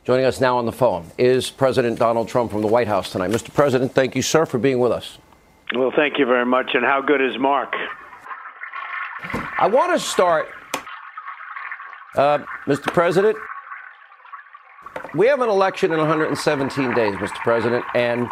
Joining us now on the phone is President Donald Trump from the White House tonight. Mr. President, thank you, sir, for being with us. Well, thank you very much. And how good is Mark? I want to start, Mr. President, we have an election in 117 days, Mr. President, and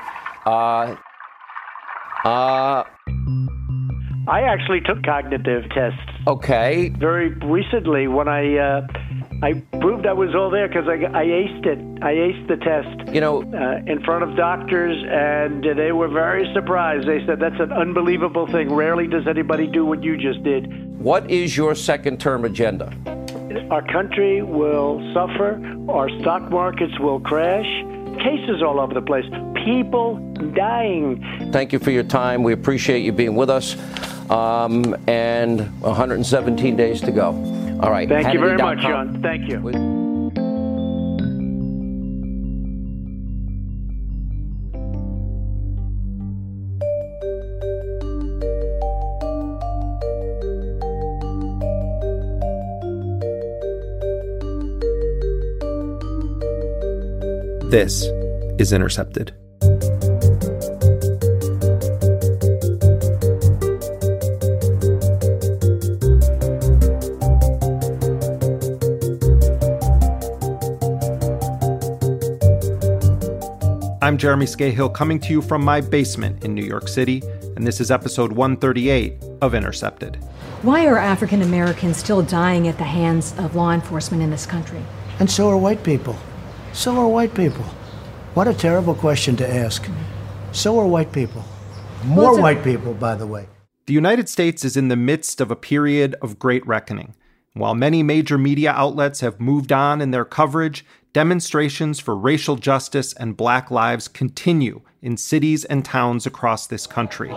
I actually took cognitive tests. Okay. Very recently when I proved I was all there because I aced it. I aced the test. You know, in front of doctors, and they were very surprised. They said, that's an unbelievable thing. Rarely does anybody do what you just did. What is your second-term agenda? Our country will suffer. Our stock markets will crash. Cases all over the place. People dying. Thank you for your time. We appreciate you being with us. And 117 days to go. All right. Thank you very much, John. Thank you. This is Intercepted. I'm Jeremy Scahill, coming to you from my basement in New York City, and this is episode 138 of Intercepted. Why are African Americans still dying at the hands of law enforcement in this country? And so are white people. So are white people. What a terrible question to ask. So are white people. More white people, by the way. The United States is in the midst of a period of great reckoning. While many major media outlets have moved on in their coverage, demonstrations for racial justice and Black lives continue in cities and towns across this country.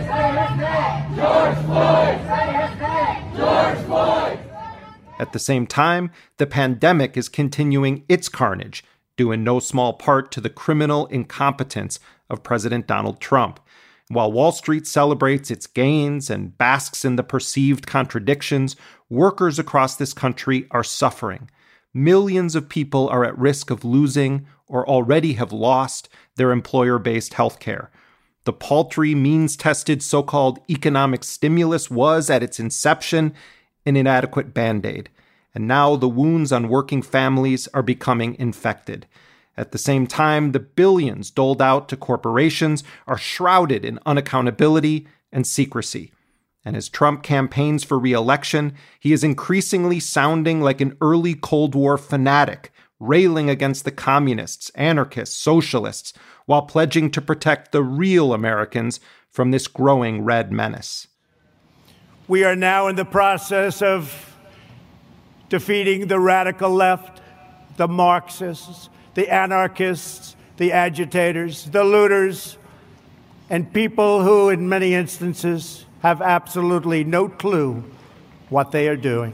At the same time, the pandemic is continuing its carnage, due in no small part to the criminal incompetence of President Donald Trump. While Wall Street celebrates its gains and basks in the perceived contradictions, workers across this country are suffering. Millions of people are at risk of losing or already have lost their employer-based health care. The paltry, means-tested so-called economic stimulus was, at its inception, an inadequate Band-Aid. And now the wounds on working families are becoming infected. At the same time, the billions doled out to corporations are shrouded in unaccountability and secrecy. And as Trump campaigns for re-election, he is increasingly sounding like an early Cold War fanatic, railing against the communists, anarchists, socialists, while pledging to protect the real Americans from this growing red menace. We are now in the process of defeating the radical left, the Marxists, the anarchists, the agitators, the looters, and people who, in many instances, have absolutely no clue what they are doing.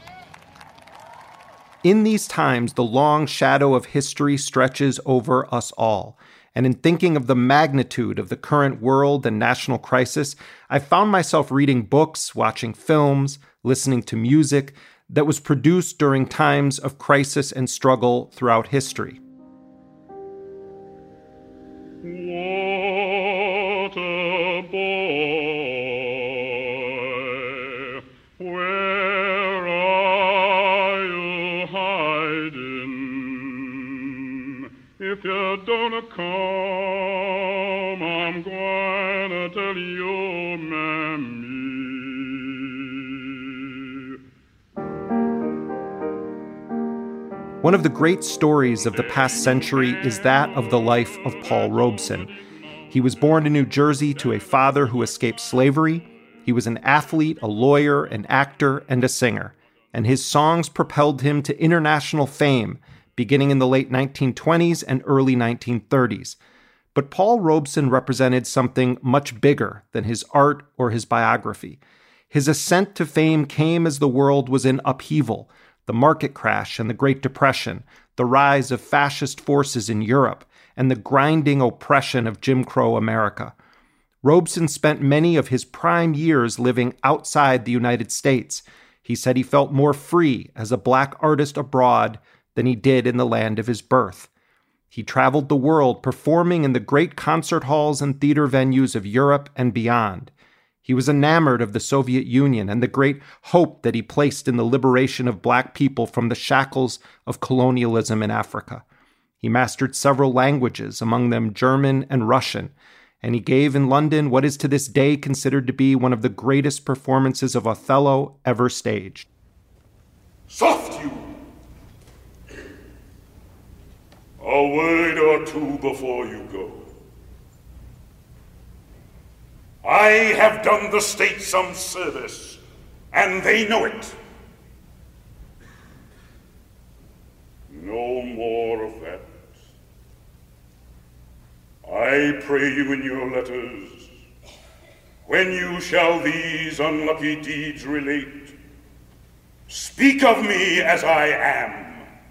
In these times, the long shadow of history stretches over us all. And in thinking of the magnitude of the current world and national crisis, I found myself reading books, watching films, listening to music that was produced during times of crisis and struggle throughout history. What a boy, where are you hiding? If you don't come, I'm going to tell your mammy. One of the great stories of the past century is that of the life of Paul Robeson. He was born in New Jersey to a father who escaped slavery. He was an athlete, a lawyer, an actor, and a singer. And his songs propelled him to international fame, beginning in the late 1920s and early 1930s. But Paul Robeson represented something much bigger than his art or his biography. His ascent to fame came as the world was in upheaval. The market crash and the Great Depression, the rise of fascist forces in Europe, and the grinding oppression of Jim Crow America. Robeson spent many of his prime years living outside the United States. He said he felt more free as a Black artist abroad than he did in the land of his birth. He traveled the world performing in the great concert halls and theater venues of Europe and beyond. He was enamored of the Soviet Union and the great hope that he placed in the liberation of black people from the shackles of colonialism in Africa. He mastered several languages, among them German and Russian, and he gave in London what is to this day considered to be one of the greatest performances of Othello ever staged. Soft you! A word or two before you go. I have done the state some service, and they know it. No more of that. I pray you in your letters, when you shall these unlucky deeds relate, speak of me as I am.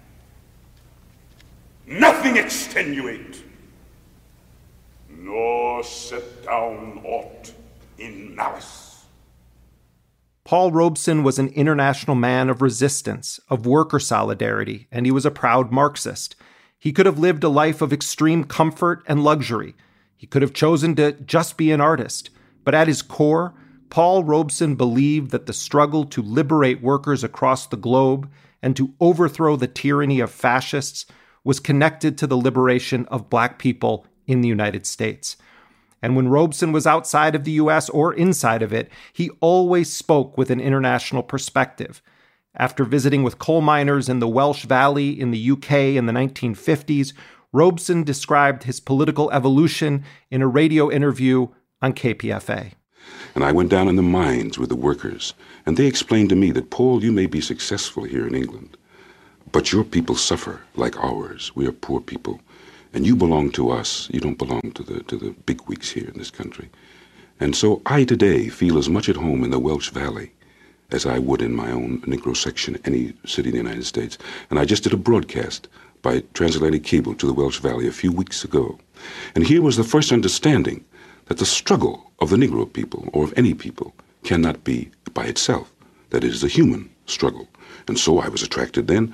Nothing extenuate, nor set down aught in malice. Paul Robeson was an international man of resistance, of worker solidarity, and he was a proud Marxist. He could have lived a life of extreme comfort and luxury. He could have chosen to just be an artist. But at his core, Paul Robeson believed that the struggle to liberate workers across the globe and to overthrow the tyranny of fascists was connected to the liberation of black people in the United States. And when Robeson was outside of the U.S. or inside of it, he always spoke with an international perspective. After visiting with coal miners in the Welsh Valley in the UK in the 1950s, Robeson described his political evolution in a radio interview on KPFA. And I went down in the mines with the workers, and they explained to me that, Paul, you may be successful here in England, but your people suffer like ours. We are poor people. And you belong to us. You don't belong to the bigwigs here in this country. And so I today feel as much at home in the Welsh Valley as I would in my own Negro section, any city in the United States. And I just did a broadcast by transatlantic cable to the Welsh Valley a few weeks ago. And here was the first understanding that the struggle of the Negro people, or of any people, cannot be by itself. That it is a human struggle. And so I was attracted then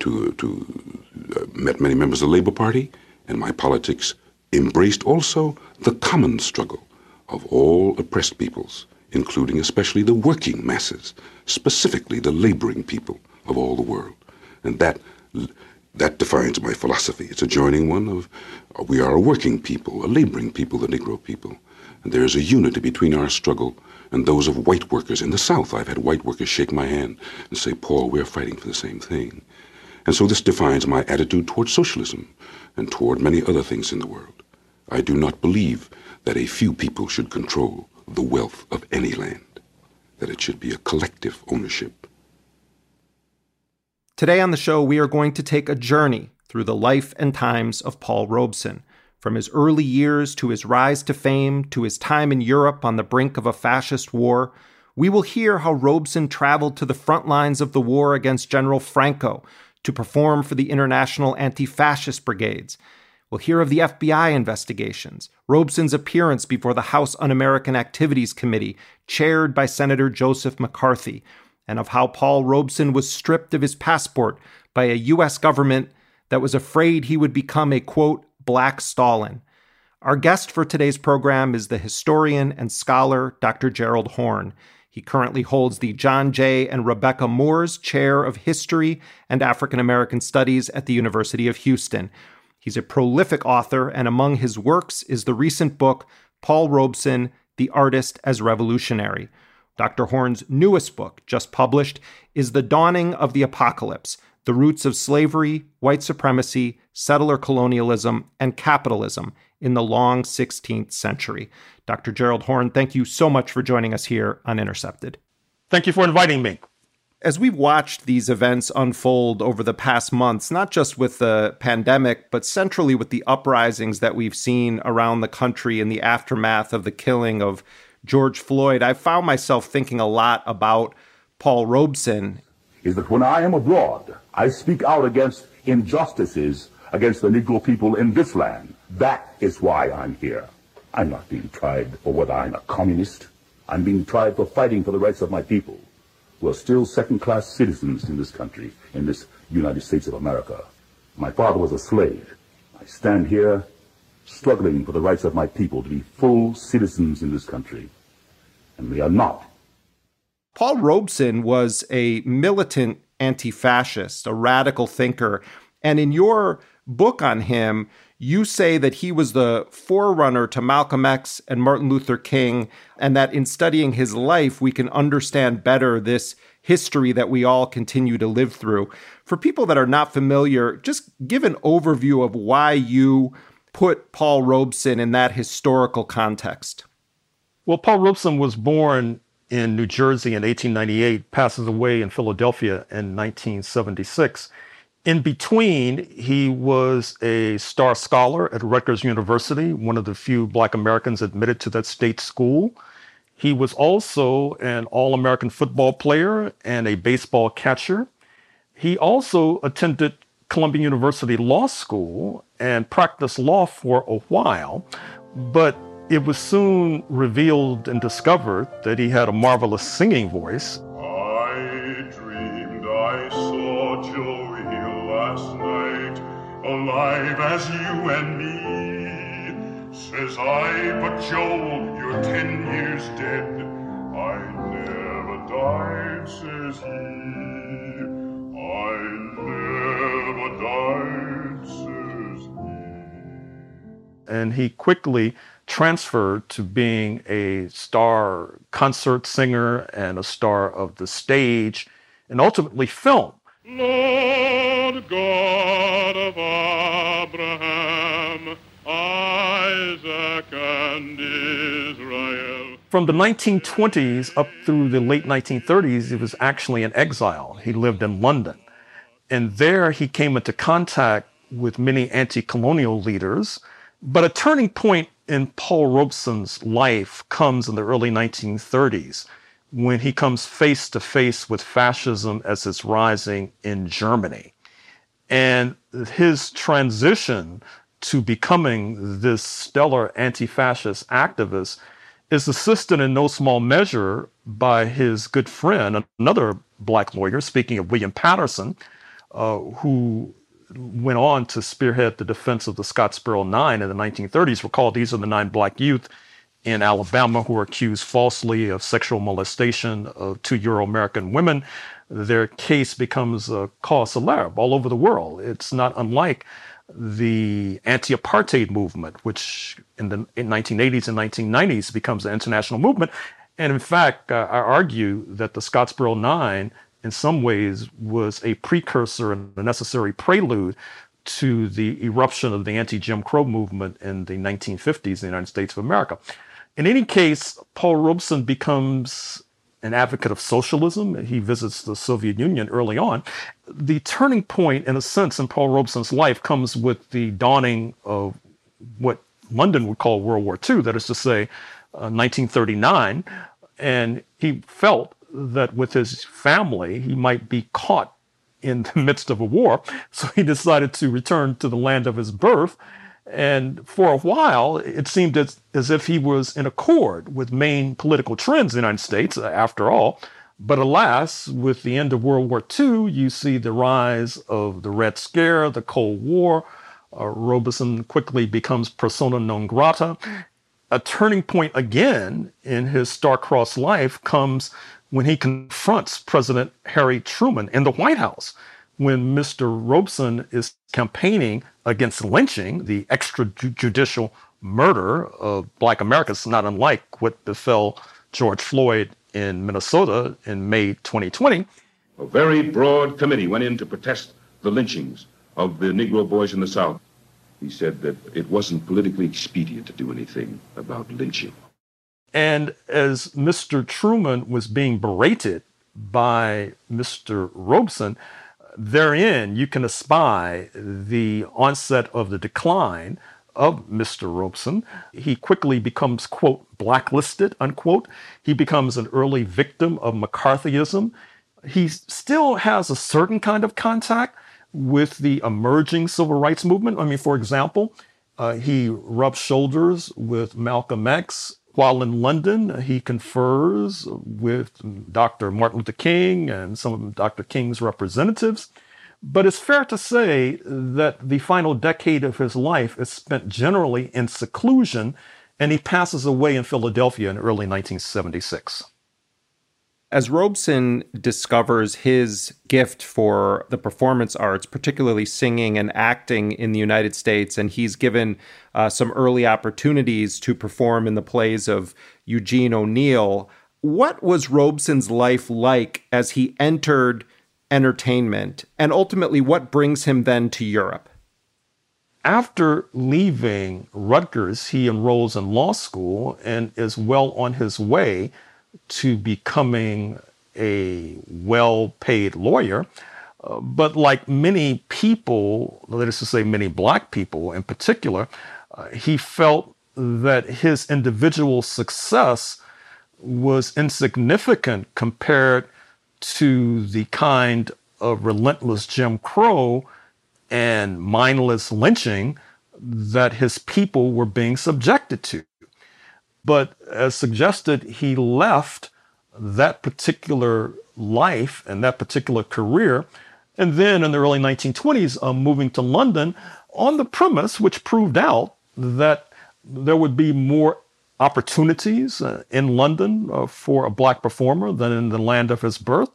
met many members of the Labour Party, and my politics embraced also the common struggle of all oppressed peoples, including especially the working masses, specifically the laboring people of all the world. And that defines my philosophy. It's a joining one of, we are a working people, a laboring people, the Negro people. And there is a unity between our struggle and those of white workers in the South. I've had white workers shake my hand and say, Paul, we're fighting for the same thing. And so this defines my attitude toward socialism and toward many other things in the world. I do not believe that a few people should control the wealth of any land, that it should be a collective ownership. Today on the show, we are going to take a journey through the life and times of Paul Robeson, from his early years to his rise to fame to his time in Europe on the brink of a fascist war. We will hear how Robeson traveled to the front lines of the war against General Franco to perform for the International Anti-Fascist Brigades. We'll hear of the FBI investigations, Robeson's appearance before the House Un-American Activities Committee, chaired by Senator Joseph McCarthy, and of how Paul Robeson was stripped of his passport by a U.S. government that was afraid he would become a, quote, Black Stalin. Our guest for today's program is the historian and scholar Dr. Gerald Horne. He currently holds the John J. and Rebecca Moores Chair of History and African American Studies at the University of Houston. He's a prolific author, and among his works is the recent book, Paul Robeson, The Artist as Revolutionary. Dr. Horne's newest book, just published, is The Dawning of the Apocalypse, The Roots of Slavery, White Supremacy, Settler Colonialism, and Capitalism in the Long 16th Century. Dr. Gerald Horne, thank you so much for joining us here on Intercepted. Thank you for inviting me. As we've watched these events unfold over the past months, not just with the pandemic, but centrally with the uprisings that we've seen around the country in the aftermath of the killing of George Floyd, I found myself thinking a lot about Paul Robeson. Is that when I am abroad, I speak out against injustices against the Negro people in this land. That is why I'm here. I'm not being tried for whether I'm a communist. I'm being tried for fighting for the rights of my people, who are still second-class citizens in this country, in this United States of America. My father was a slave. I stand here struggling for the rights of my people to be full citizens in this country. And we are not. Paul Robeson was a militant anti-fascist, a radical thinker. And in your book on him, you say that he was the forerunner to Malcolm X and Martin Luther King, and that in studying his life, we can understand better this history that we all continue to live through. For people that are not familiar, just give an overview of why you put Paul Robeson in that historical context. Well, Paul Robeson was born in New Jersey in 1898, passes away in Philadelphia in 1976. In between, he was a star scholar at Rutgers University, one of the few Black Americans admitted to that state school. He was also an All-American football player and a baseball catcher. He also attended Columbia University Law School and practiced law for a while, but it was soon revealed and discovered that he had a marvelous singing voice. I dreamed I saw Joey last night, alive as you and me. Says I, but Joel, you're 10 years dead. I never died, says he. I never died, says he. And he quickly transferred to being a star concert singer and a star of the stage and ultimately film. Lord God of Abraham, Isaac, and Israel. From the 1920s up through the late 1930s, he was actually in exile. He lived in London. And there he came into contact with many anti-colonial leaders. But a turning point in Paul Robeson's life comes in the early 1930s, when he comes face to face with fascism as it's rising in Germany. And his transition to becoming this stellar anti-fascist activist is assisted in no small measure by his good friend, another Black lawyer, speaking of William Patterson, who went on to spearhead the defense of the Scottsboro Nine in the 1930s. Recall, these are the 9 Black youth in Alabama who were accused falsely of sexual molestation of 2 Euro-American women. Their case becomes a cause célèbre all over the world. It's not unlike the anti-apartheid movement, which in the 1980s and 1990s becomes an international movement. And in fact, I argue that the Scottsboro Nine in some ways was a precursor and a necessary prelude to the eruption of the anti-Jim Crow movement in the 1950s in the United States of America. In any case, Paul Robeson becomes an advocate of socialism. He visits the Soviet Union early on. The turning point, in a sense, in Paul Robeson's life comes with the dawning of what London would call World War II, that is to say, 1939. And he felt that with his family, he might be caught in the midst of a war. So he decided to return to the land of his birth. And for a while, it seemed as if he was in accord with main political trends in the United States, after all. But alas, with the end of World War II, you see the rise of the Red Scare, the Cold War. Robeson quickly becomes persona non grata. A turning point again in his star-crossed life comes when he confronts President Harry Truman in the White House, when Mr. Robeson is campaigning against lynching, the extrajudicial murder of Black Americans, not unlike what befell George Floyd in Minnesota in May 2020. A very broad committee went in to protest the lynchings of the Negro boys in the South. He said that it wasn't politically expedient to do anything about lynching. And as Mr. Truman was being berated by Mr. Robeson, therein you can espy the onset of the decline of Mr. Robeson. He quickly becomes, quote, blacklisted, unquote. He becomes an early victim of McCarthyism. He still has a certain kind of contact with the emerging civil rights movement. I mean, for example, he rubs shoulders with Malcolm X. While in London, he confers with Dr. Martin Luther King and some of Dr. King's representatives. But it's fair to say that the final decade of his life is spent generally in seclusion, and he passes away in Philadelphia in early 1976. As Robeson discovers his gift for the performance arts, particularly singing and acting in the United States, and he's given some early opportunities to perform in the plays of Eugene O'Neill, what was Robeson's life like as he entered entertainment, and ultimately what brings him then to Europe? After leaving Rutgers, he enrolls in law school and is well on his way to becoming a well-paid lawyer. But like many people, that is to say many Black people in particular, he felt that his individual success was insignificant compared to the kind of relentless Jim Crow and mindless lynching that his people were being subjected to. But as suggested, he left that particular life and that particular career, and then in the early 1920s, moving to London on the premise, which proved out, that there would be more opportunities in London for a Black performer than in the land of his birth.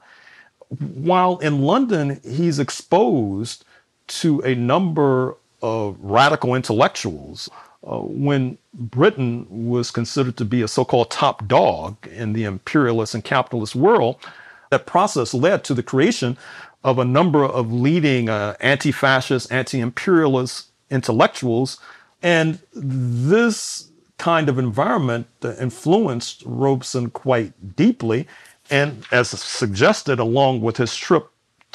While in London, he's exposed to a number of radical intellectuals. When Britain was considered to be a so-called top dog in the imperialist and capitalist world, that process led to the creation of a number of leading anti-fascist, anti-imperialist intellectuals. And this kind of environment influenced Robeson quite deeply. And as suggested, along with his trip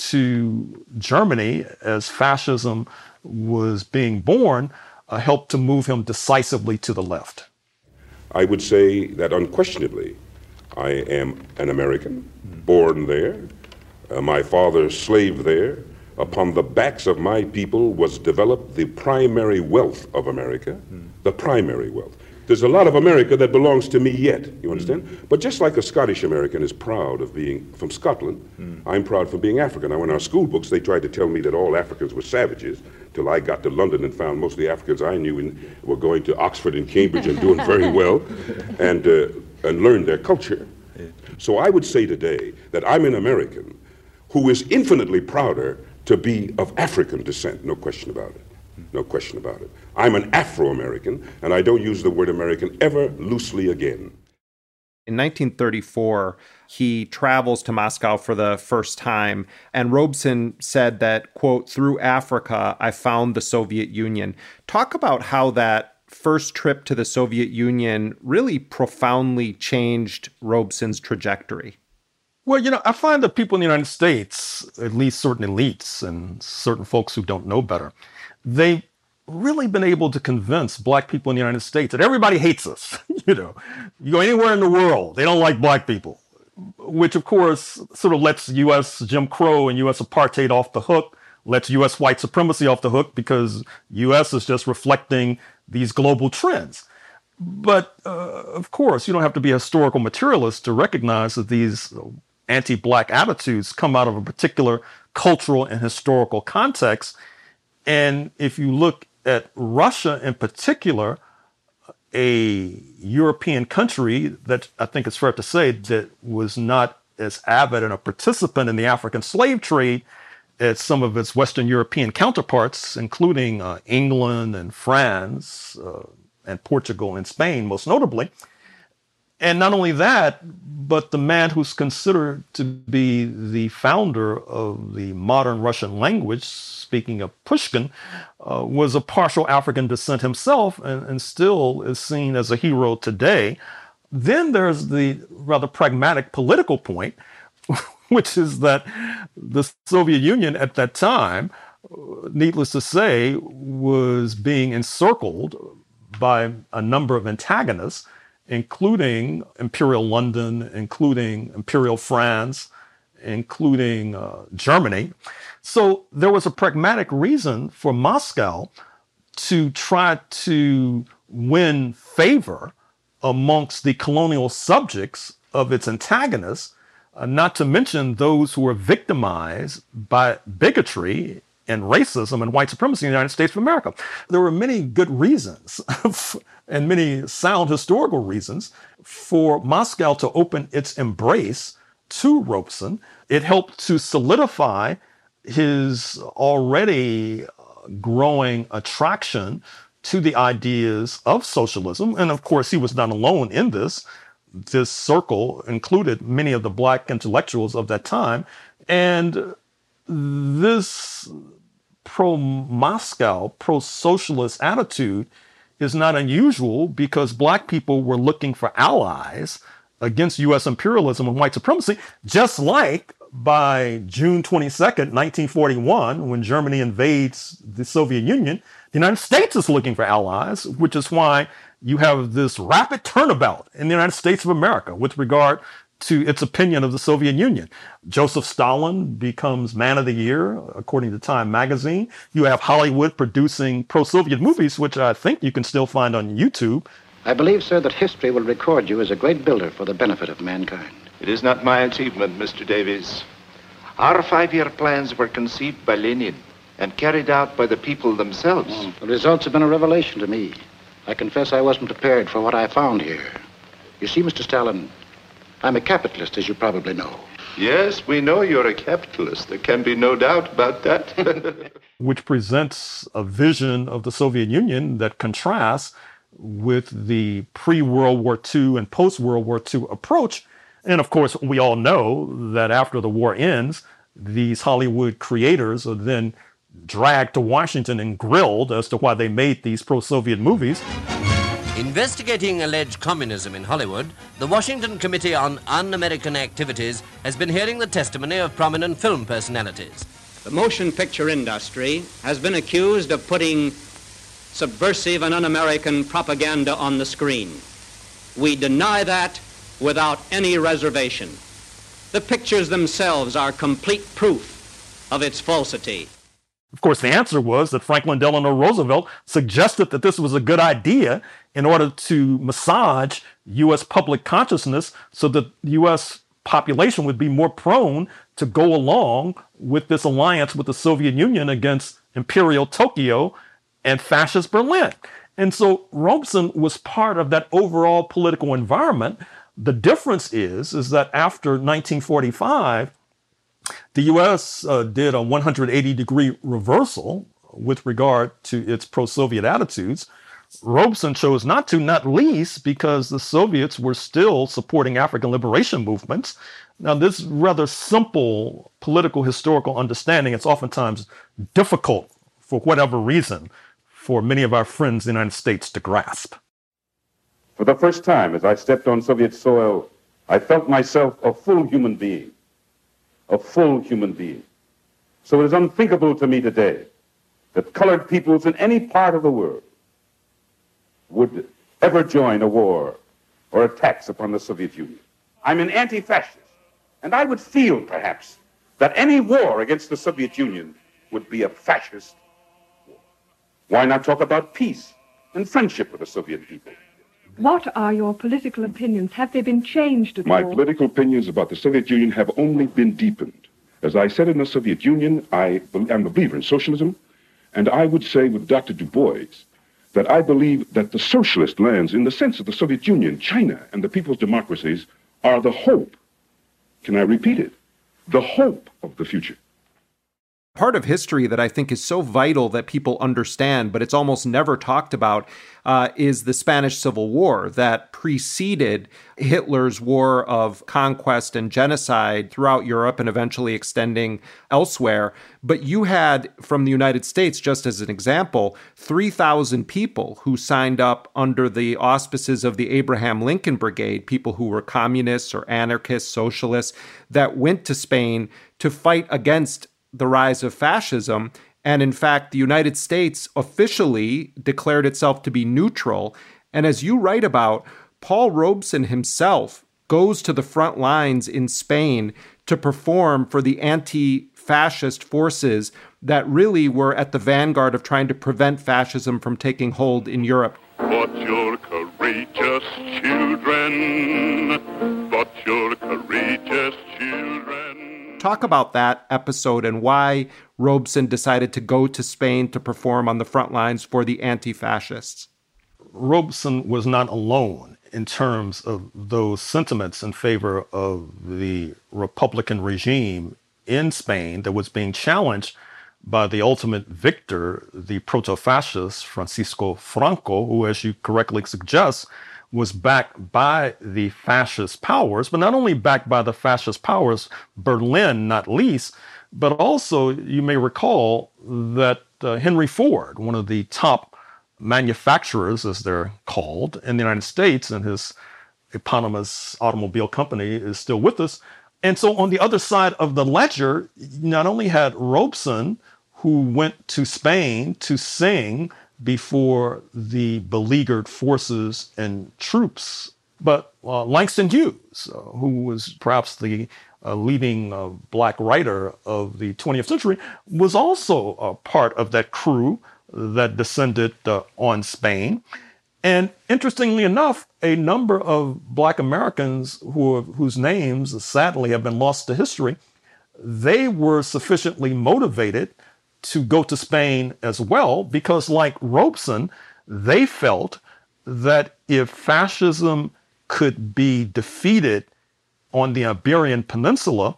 to Germany as fascism was being born, helped to move him decisively to the left. I would say that unquestionably, I am an American, born there. My father slaved there. Upon the backs of my people was developed the primary wealth of America, the primary wealth. There's a lot of America that belongs to me yet, you understand? But just like a Scottish American is proud of being from Scotland, I'm proud for being African. Now, in our school books, they tried to tell me that all Africans were savages, till I got to London and found most of the Africans I knew were going to Oxford and Cambridge and doing very well, and learned their culture. So I would say today that I'm an American who is infinitely prouder to be of African descent, no question about it. No question about it. I'm an Afro-American, and I don't use the word American ever loosely again. In 1934, he travels to Moscow for the first time, and Robeson said that, quote, "Through Africa, I found the Soviet Union." Talk about how that first trip to the Soviet Union really profoundly changed Robeson's trajectory. Well, I find that people in the United States, at least certain elites and certain folks who don't know better, they've really been able to convince Black people in the United States that everybody hates us. You go anywhere in the world, they don't like Black people, which of course sort of lets U.S. Jim Crow and U.S. apartheid off the hook, lets U.S. white supremacy off the hook, because U.S. is just reflecting these global trends. But of course, you don't have to be a historical materialist to recognize that these anti-Black attitudes come out of a particular cultural and historical context. And if you look at Russia in particular, a European country that I think it's fair to say that was not as avid and a participant in the African slave trade as some of its Western European counterparts, including England and France and Portugal and Spain, most notably. And not only that, but the man who's considered to be the founder of the modern Russian language, speaking of Pushkin, was of partial African descent himself and still is seen as a hero today. Then there's the rather pragmatic political point, which is that the Soviet Union at that time, needless to say, was being encircled by a number of antagonists, including Imperial London, including Imperial France, including Germany. So there was a pragmatic reason for Moscow to try to win favor amongst the colonial subjects of its antagonists not to mention those who were victimized by bigotry and racism and white supremacy in the United States of America. There were many good reasons and many sound historical reasons for Moscow to open its embrace to Robeson. It helped to solidify his already growing attraction to the ideas of socialism. And of course, he was not alone in this. This circle included many of the black intellectuals of that time. And this pro-Moscow, pro-socialist attitude is not unusual because black people were looking for allies against U.S. imperialism and white supremacy, just like by June 22nd, 1941, when Germany invades the Soviet Union, the United States is looking for allies, which is why you have this rapid turnabout in the United States of America with regard to its opinion of the Soviet Union. Joseph Stalin becomes Man of the Year, according to Time magazine. You have Hollywood producing pro-Soviet movies, which I think you can still find on YouTube. I believe, sir, that history will record you as a great builder for the benefit of mankind. It is not my achievement, Mr. Davies. Our 5-year plans were conceived by Lenin and carried out by the people themselves. The results have been a revelation to me. I confess I wasn't prepared for what I found here. You see, Mr. Stalin, I'm a capitalist, as you probably know. Yes, we know you're a capitalist. There can be no doubt about that. Which presents a vision of the Soviet Union that contrasts with the pre-World War II and post-World War II approach. And of course, we all know that after the war ends, these Hollywood creators are then dragged to Washington and grilled as to why they made these pro-Soviet movies. Investigating alleged communism in Hollywood, the Washington Committee on Un-American Activities has been hearing the testimony of prominent film personalities. The motion picture industry has been accused of putting subversive and un-American propaganda on the screen. We deny that without any reservation. The pictures themselves are complete proof of its falsity. Of course, the answer was that Franklin Delano Roosevelt suggested that this was a good idea in order to massage U.S. public consciousness so that the U.S. population would be more prone to go along with this alliance with the Soviet Union against Imperial Tokyo and fascist Berlin. And so Robeson was part of that overall political environment. The difference is that after 1945, the U.S. did a 180-degree reversal with regard to its pro-Soviet attitudes. Robeson chose not to, not least because the Soviets were still supporting African liberation movements. Now, this rather simple political historical understanding, it's oftentimes difficult, for whatever reason, for many of our friends in the United States to grasp. For the first time, as I stepped on Soviet soil, I felt myself a full human being. A full human being. So it is unthinkable to me today that colored peoples in any part of the world would ever join a war or attacks upon the Soviet Union. I'm an anti-fascist, and I would feel, perhaps, that any war against the Soviet Union would be a fascist war. Why not talk about peace and friendship with the Soviet people? What are your political opinions? Have they been changed at all? My political opinions about the Soviet Union have only been deepened. As I said in the Soviet Union, I am a believer in socialism, and I would say with Dr. Du Bois that I believe that the socialist lands, in the sense of the Soviet Union, China, and the people's democracies, are the hope. Can I repeat it? The hope of the future. Part of history that I think is so vital that people understand, but it's almost never talked about, is the Spanish Civil War that preceded Hitler's war of conquest and genocide throughout Europe and eventually extending elsewhere. But you had, from the United States, just as an example, 3,000 people who signed up under the auspices of the Abraham Lincoln Brigade, people who were communists or anarchists, socialists, that went to Spain to fight against the rise of fascism. And in fact, the United States officially declared itself to be neutral. And as you write about, Paul Robeson himself goes to the front lines in Spain to perform for the anti-fascist forces that really were at the vanguard of trying to prevent fascism from taking hold in Europe. But you're courageous children, but you're courageous children. Talk about that episode and why Robeson decided to go to Spain to perform on the front lines for the anti-fascists. Robeson was not alone in terms of those sentiments in favor of the Republican regime in Spain that was being challenged by the ultimate victor, the proto-fascist Francisco Franco, who, as you correctly suggest, was backed by the fascist powers, but not only backed by the fascist powers, Berlin not least, but also you may recall that Henry Ford, one of the top manufacturers, as they're called, in the United States, and his eponymous automobile company is still with us. And so on the other side of the ledger, you not only had Robeson, who went to Spain to sing before the beleaguered forces and troops, but Langston Hughes, who was perhaps the leading black writer of the 20th century, was also a part of that crew that descended on Spain. And interestingly enough, a number of black Americans whose names sadly have been lost to history, they were sufficiently motivated to go to Spain as well, because like Robeson, they felt that if fascism could be defeated on the Iberian Peninsula,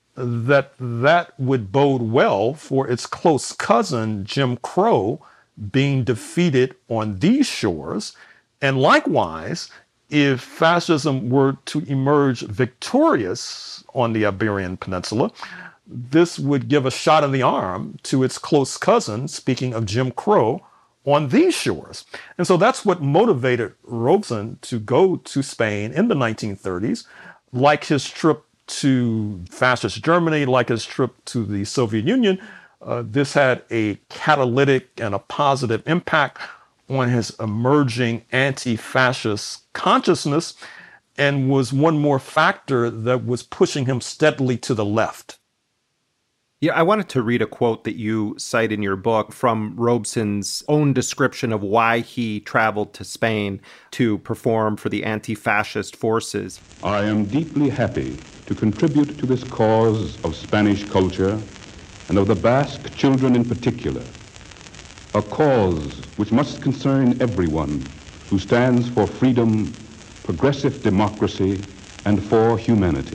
that would bode well for its close cousin, Jim Crow, being defeated on these shores. And likewise, if fascism were to emerge victorious on the Iberian Peninsula, this would give a shot in the arm to its close cousin, speaking of Jim Crow, on these shores. And so that's what motivated Robeson to go to Spain in the 1930s, like his trip to fascist Germany, like his trip to the Soviet Union. This had a catalytic and a positive impact on his emerging anti-fascist consciousness, and was one more factor that was pushing him steadily to the left. Yeah, I wanted to read a quote that you cite in your book from Robeson's own description of why he traveled to Spain to perform for the anti-fascist forces. I am deeply happy to contribute to this cause of Spanish culture and of the Basque children in particular, a cause which must concern everyone who stands for freedom, progressive democracy, and for humanity.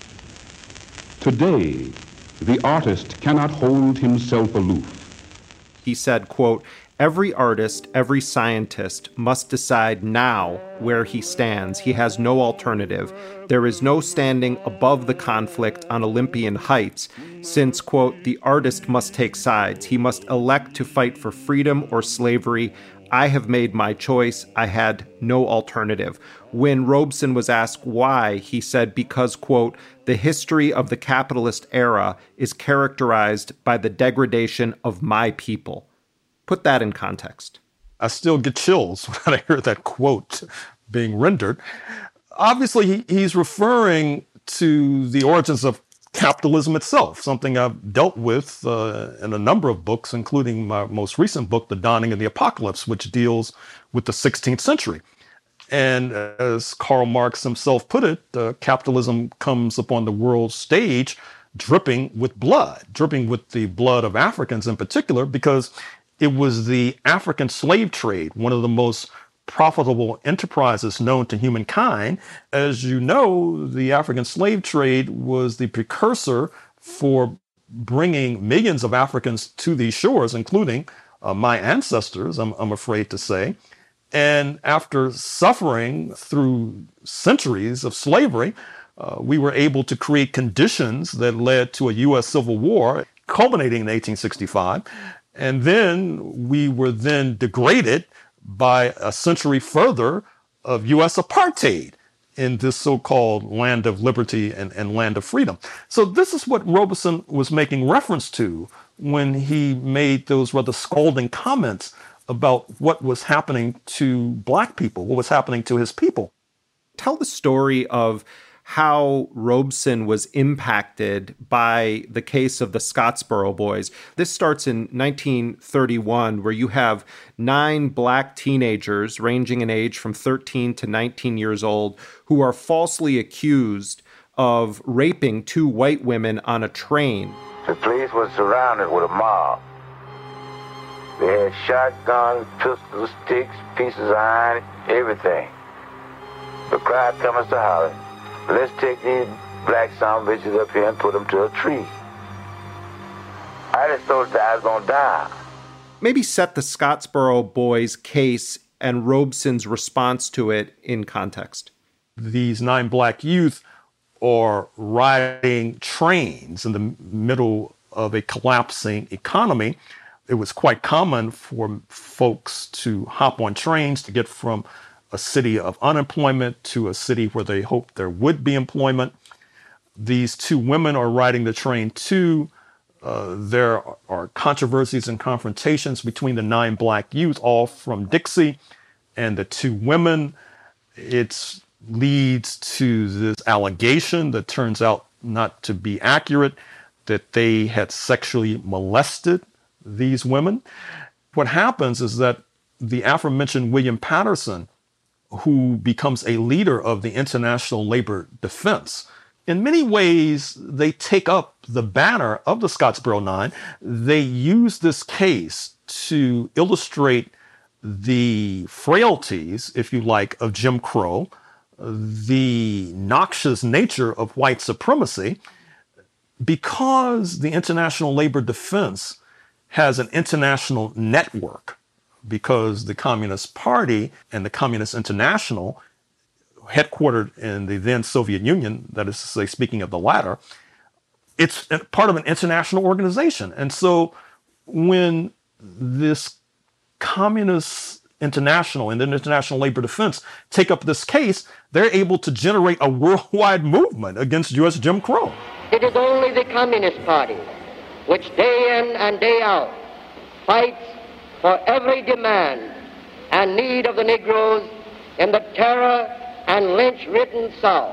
Today, the artist cannot hold himself aloof. He said, quote, "Every artist, every scientist must decide now where he stands. He has no alternative. There is no standing above the conflict on Olympian heights, since, quote, the artist must take sides. He must elect to fight for freedom or slavery. I have made my choice. I had no alternative." When Robeson was asked why, he said, because, quote, "the history of the capitalist era is characterized by the degradation of my people." Put that in context. I still get chills when I hear that quote being rendered. Obviously, he's referring to the origins of capitalism itself, something I've dealt with in a number of books, including my most recent book, The Dawning of the Apocalypse, which deals with the 16th century. And as Karl Marx himself put it, capitalism comes upon the world stage dripping with the blood of Africans in particular, because it was the African slave trade, one of the most profitable enterprises known to humankind. As you know, the African slave trade was the precursor for bringing millions of Africans to these shores, including my ancestors, I'm afraid to say. And after suffering through centuries of slavery, we were able to create conditions that led to a U.S. Civil War, culminating in 1865. And then we were then degraded by a century further of U.S. apartheid in this so-called land of liberty and land of freedom. So this is what Robeson was making reference to when he made those rather scalding comments about what was happening to black people, what was happening to his people. Tell the story of how Robeson was impacted by the case of the Scottsboro Boys. This starts in 1931, where you have 9 black teenagers ranging in age from 13 to 19 years old who are falsely accused of raping 2 white women on a train. The place was surrounded with a mob. They had shotguns, pistols, sticks, pieces of iron, everything. The crowd comes to holler, let's take these black son of bitches up here and put them to a tree. I just thought that I was going to die. Maybe set the Scottsboro Boys case and Robeson's response to it in context. These 9 black youth are riding trains in the middle of a collapsing economy. It was quite common for folks to hop on trains to get from a city of unemployment to a city where they hoped there would be employment. These 2 women are riding the train too. There are controversies and confrontations between the 9 black youth, all from Dixie, and the 2 women. It leads to this allegation that turns out not to be accurate, that they had sexually molested these women. What happens is that the aforementioned William Patterson, who becomes a leader of the International Labor Defense, in many ways, they take up the banner of the Scottsboro 9. They use this case to illustrate the frailties, if you like, of Jim Crow, the noxious nature of white supremacy, because the International Labor Defense has an international network, because the Communist Party and the Communist International, headquartered in the then Soviet Union, that is to say, speaking of the latter, it's part of an international organization. And so when this Communist International and the International Labor Defense take up this case, they're able to generate a worldwide movement against U.S. Jim Crow. It is only the Communist Party which day in and day out fights for every demand and need of the Negroes in the terror and lynch-ridden South.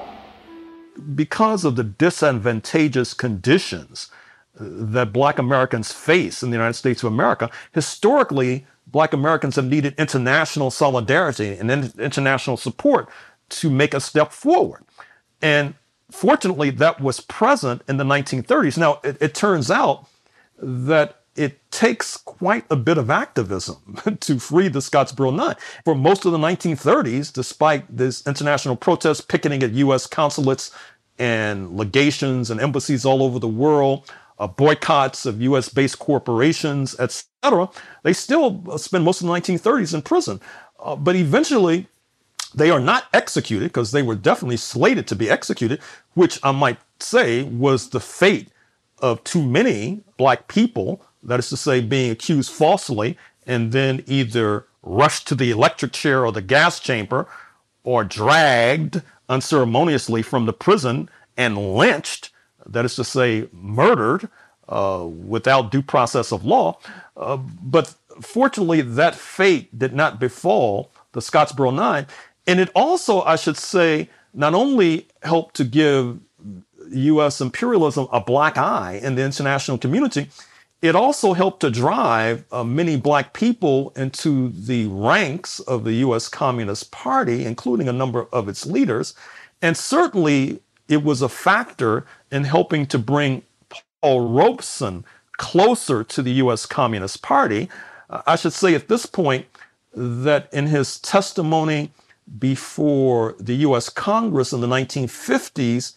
Because of the disadvantageous conditions that Black Americans face in the United States of America, historically, Black Americans have needed international solidarity and international support to make a step forward. And fortunately, that was present in the 1930s. Now, it turns out that it takes quite a bit of activism to free the Scottsboro 9. For most of the 1930s, despite this international protest picketing at U.S. consulates and legations and embassies all over the world, boycotts of U.S.-based corporations, etc., they still spend most of the 1930s in prison. But eventually, they are not executed, because they were definitely slated to be executed, which I might say was the fate of too many Black people, that is to say, being accused falsely and then either rushed to the electric chair or the gas chamber or dragged unceremoniously from the prison and lynched, that is to say, murdered without due process of law. But fortunately, that fate did not befall the Scottsboro 9. And it also, I should say, not only helped to give U.S. imperialism a black eye in the international community, it also helped to drive many Black people into the ranks of the U.S. Communist Party, including a number of its leaders. And certainly it was a factor in helping to bring Paul Robeson closer to the U.S. Communist Party. I should say at this point that in his testimony before the U.S. Congress in the 1950s,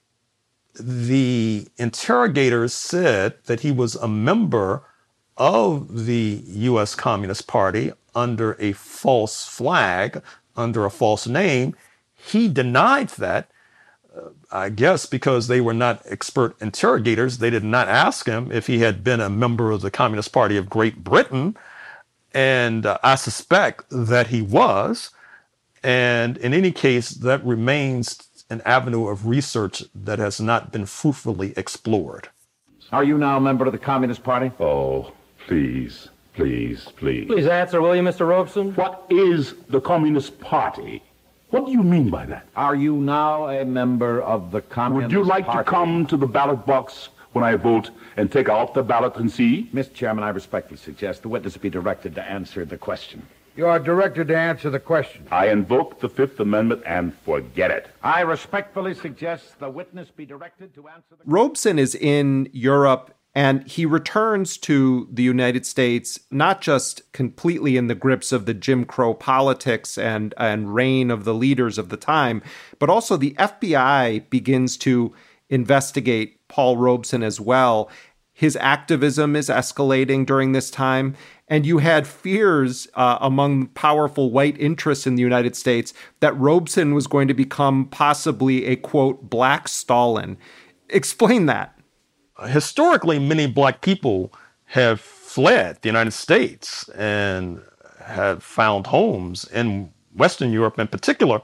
the interrogators said that he was a member of the U.S. Communist Party under a false flag, under a false name. He denied that, I guess because they were not expert interrogators. They did not ask him if he had been a member of the Communist Party of Great Britain. And I suspect that he was. And in any case, that remains an avenue of research that has not been fruitfully explored. Are you now a member of the Communist Party? Oh, please, please, please. Please answer, will you, Mr. Robeson? What is the Communist Party? What do you mean by that? Are you now a member of the Communist Party? Would you like to come to the ballot box when I vote and take out the ballot and see? Mr. Chairman, I respectfully suggest the witness be directed to answer the question. You are directed to answer the question. I invoke the Fifth Amendment and forget it. I respectfully suggest the witness be directed to answer the Robeson is in Europe, and he returns to the United States, not just completely in the grips of the Jim Crow politics and reign of the leaders of the time, but also the FBI begins to investigate Paul Robeson as well. His activism is escalating during this time, and you had fears among powerful white interests in the United States that Robeson was going to become possibly a, quote, black Stalin. Explain that. Historically, many black people have fled the United States and have found homes in Western Europe in particular.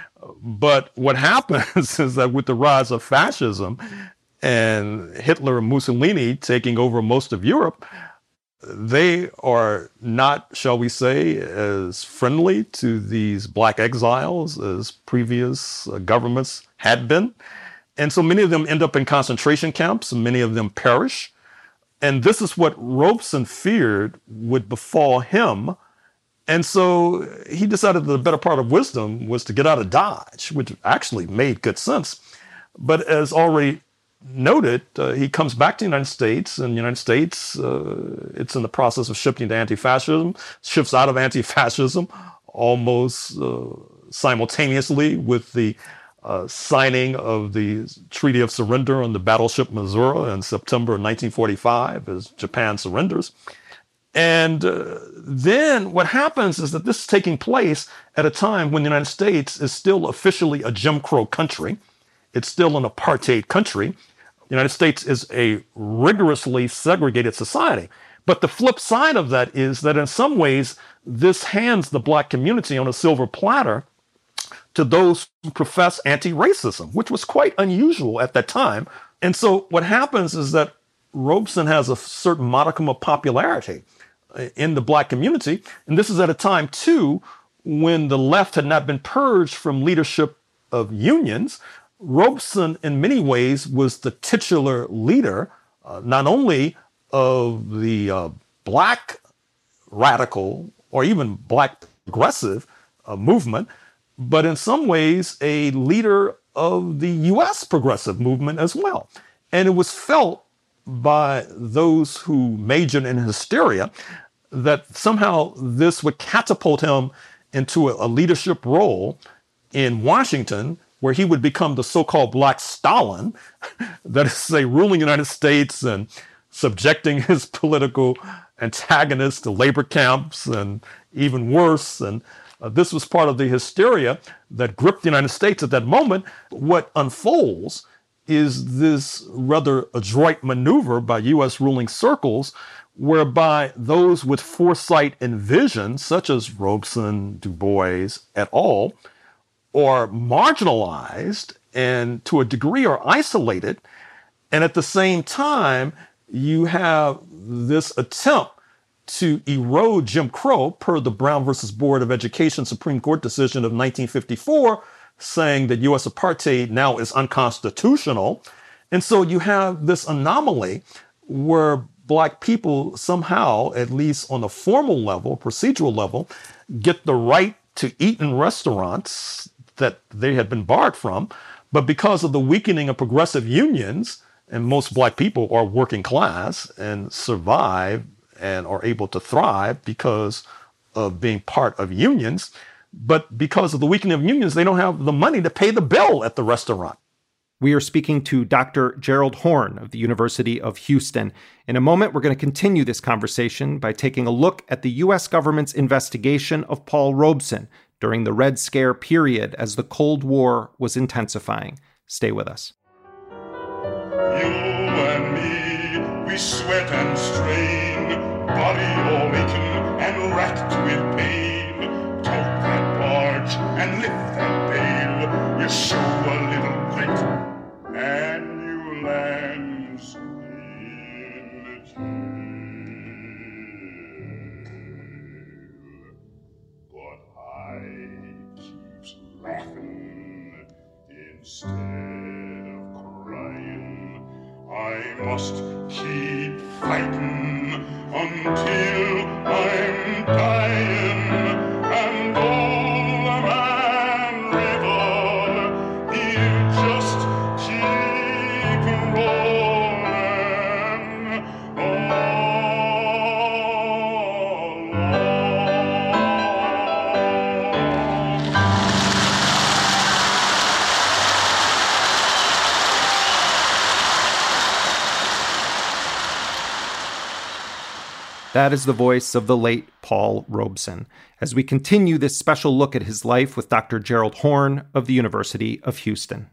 But what happens is that with the rise of fascism and Hitler and Mussolini taking over most of Europe, they are not, shall we say, as friendly to these black exiles as previous governments had been. And so many of them end up in concentration camps, and many of them perish. And this is what Robeson feared would befall him. And so he decided that the better part of wisdom was to get out of Dodge, which actually made good sense. But as already noted, he comes back to the United States, and the United States, it's in the process of shifting to anti-fascism, shifts out of anti-fascism almost simultaneously with the signing of the Treaty of Surrender on the battleship Missouri in September 1945 as Japan surrenders. And then what happens is that this is taking place at a time when the United States is still officially a Jim Crow country. It's still an apartheid country. The United States is a rigorously segregated society. But the flip side of that is that in some ways, this hands the black community on a silver platter to those who profess anti-racism, which was quite unusual at that time. And so what happens is that Robeson has a certain modicum of popularity in the black community. And this is at a time, too, when the left had not been purged from leadership of unions. Robeson, in many ways, was the titular leader, not only of the black radical or even black progressive movement, but in some ways a leader of the U.S. progressive movement as well. And it was felt by those who majored in hysteria that somehow this would catapult him into a leadership role in Washington, where he would become the so-called black Stalin, that is to say, ruling the United States and subjecting his political antagonists to labor camps and even worse. And this was part of the hysteria that gripped the United States at that moment. What unfolds is this rather adroit maneuver by U.S. ruling circles, whereby those with foresight and vision, such as Robeson, Du Bois, et al., are marginalized and to a degree are isolated. And at the same time, you have this attempt to erode Jim Crow per the Brown versus Board of Education Supreme Court decision of 1954, saying that U.S. apartheid now is unconstitutional. And so you have this anomaly where black people somehow, at least on a formal level, procedural level, get the right to eat in restaurants that they had been barred from. But because of the weakening of progressive unions, and most black people are working class and survive and are able to thrive because of being part of unions. But because of the weakening of unions, they don't have the money to pay the bill at the restaurant. We are speaking to Dr. Gerald Horne of the University of Houston. In a moment, we're going to continue this conversation by taking a look at the U.S. government's investigation of Paul Robeson during the Red Scare period as the Cold War was intensifying. Stay with us. You and me, we sweat and strain, body all aching and racked with pain. Tote that barge and lift that bale, you show a little grit, and you lands in jail. But I keeps laughing instead of crying. I must keep fighting until I'm dying. That is the voice of the late Paul Robeson, as we continue this special look at his life with Dr. Gerald Horne of the University of Houston.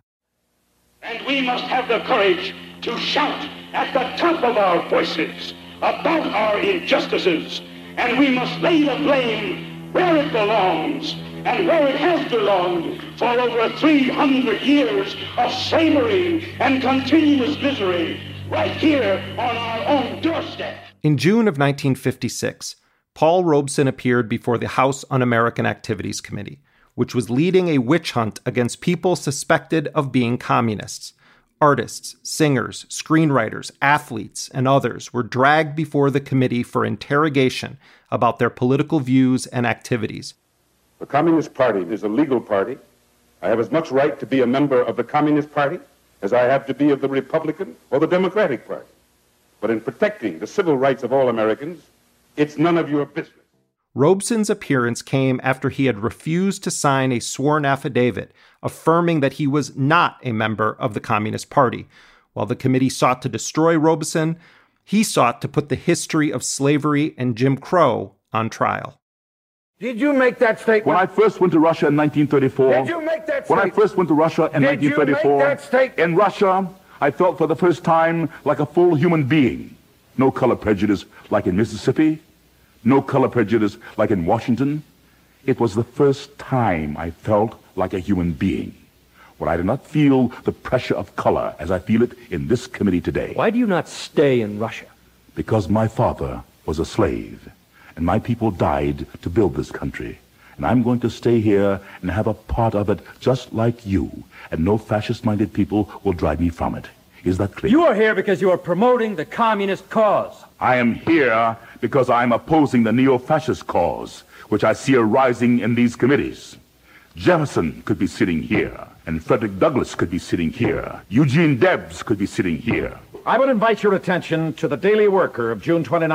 And we must have the courage to shout at the top of our voices about our injustices, and we must lay the blame where it belongs and where it has belonged for over 300 years of slavery and continuous misery right here on our own doorstep. In June of 1956, Paul Robeson appeared before the House Un-American Activities Committee, which was leading a witch hunt against people suspected of being communists. Artists, singers, screenwriters, athletes, and others were dragged before the committee for interrogation about their political views and activities. The Communist Party is a legal party. I have as much right to be a member of the Communist Party as I have to be of the Republican or the Democratic Party. But in protecting the civil rights of all Americans, it's none of your business. Robeson's appearance came after he had refused to sign a sworn affidavit affirming that he was not a member of the Communist Party. While the committee sought to destroy Robeson, he sought to put the history of slavery and Jim Crow on trial. Did you make that statement? When I first went to Russia in 1934... Did you make that statement? When I first went to Russia in 1934... Did you make that statement? In Russia, I felt for the first time like a full human being. No color prejudice like in Mississippi. No color prejudice like in Washington. It was the first time I felt like a human being, where I did not feel the pressure of color as I feel it in this committee today. Why do you not stay in Russia? Because my father was a slave, and my people died to build this country. And I'm going to stay here and have a part of it just like you, and no fascist-minded people will drive me from it. Is that clear? You are here because you are promoting the communist cause. I am here because I'm opposing the neo-fascist cause, which I see arising in these committees. Jefferson could be sitting here, and Frederick Douglass could be sitting here. Eugene Debs could be sitting here. I would invite your attention to the Daily Worker of June 29,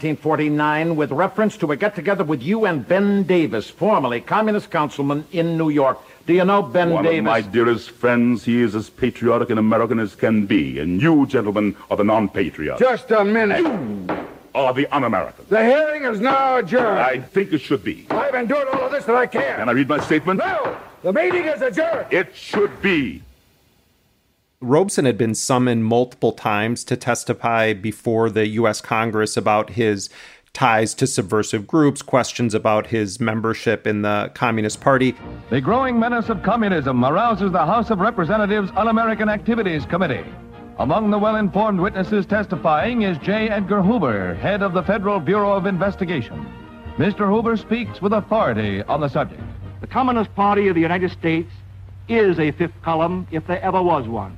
1949, with reference to a get-together with you and Ben Davis, formerly communist councilman in New York. Do you know Ben Davis? One of my dearest friends. He is as patriotic an American as can be, and you, gentlemen, are the non-patriots. Just a minute. You are the un-American. The hearing is now adjourned. I think it should be. I've endured all of this that I can. Can I read my statement? No! The meeting is adjourned. It should be. Robeson had been summoned multiple times to testify before the U.S. Congress about his ties to subversive groups, questions about his membership in the Communist Party. The growing menace of communism arouses the House of Representatives Un-American Activities Committee. Among the well-informed witnesses testifying is J. Edgar Hoover, head of the Federal Bureau of Investigation. Mr. Hoover speaks with authority on the subject. The Communist Party of the United States is a fifth column, if there ever was one.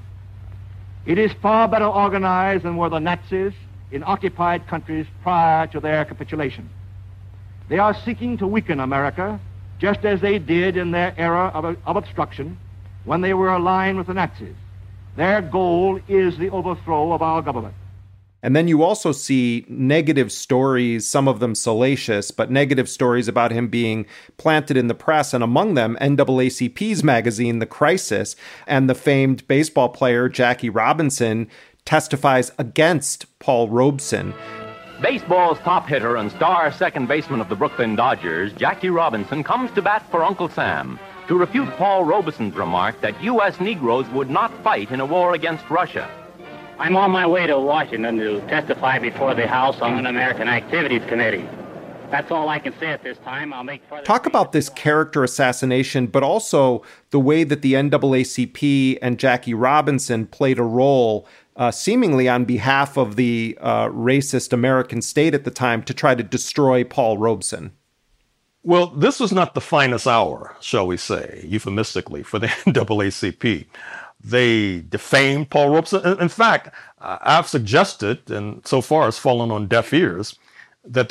It is far better organized than were the Nazis in occupied countries prior to their capitulation. They are seeking to weaken America, just as they did in their era of obstruction when they were aligned with the Nazis. Their goal is the overthrow of our government. And then you also see negative stories, some of them salacious, but negative stories about him being planted in the press, and among them NAACP's magazine, The Crisis, and the famed baseball player Jackie Robinson testifies against Paul Robeson. Baseball's top hitter and star second baseman of the Brooklyn Dodgers, Jackie Robinson, comes to bat for Uncle Sam to refute Paul Robeson's remark that U.S. Negroes would not fight in a war against Russia. I'm on my way to Washington to testify before the House Un-American Activities Committee. That's all I can say at this time. I'll make further... Talk about this character assassination, but also the way that the NAACP and Jackie Robinson played a role seemingly on behalf of the racist American state at the time to try to destroy Paul Robeson. Well, this was not the finest hour, shall we say, euphemistically, for the NAACP. They defamed Paul Robeson. In fact, I've suggested, and so far has fallen on deaf ears, that the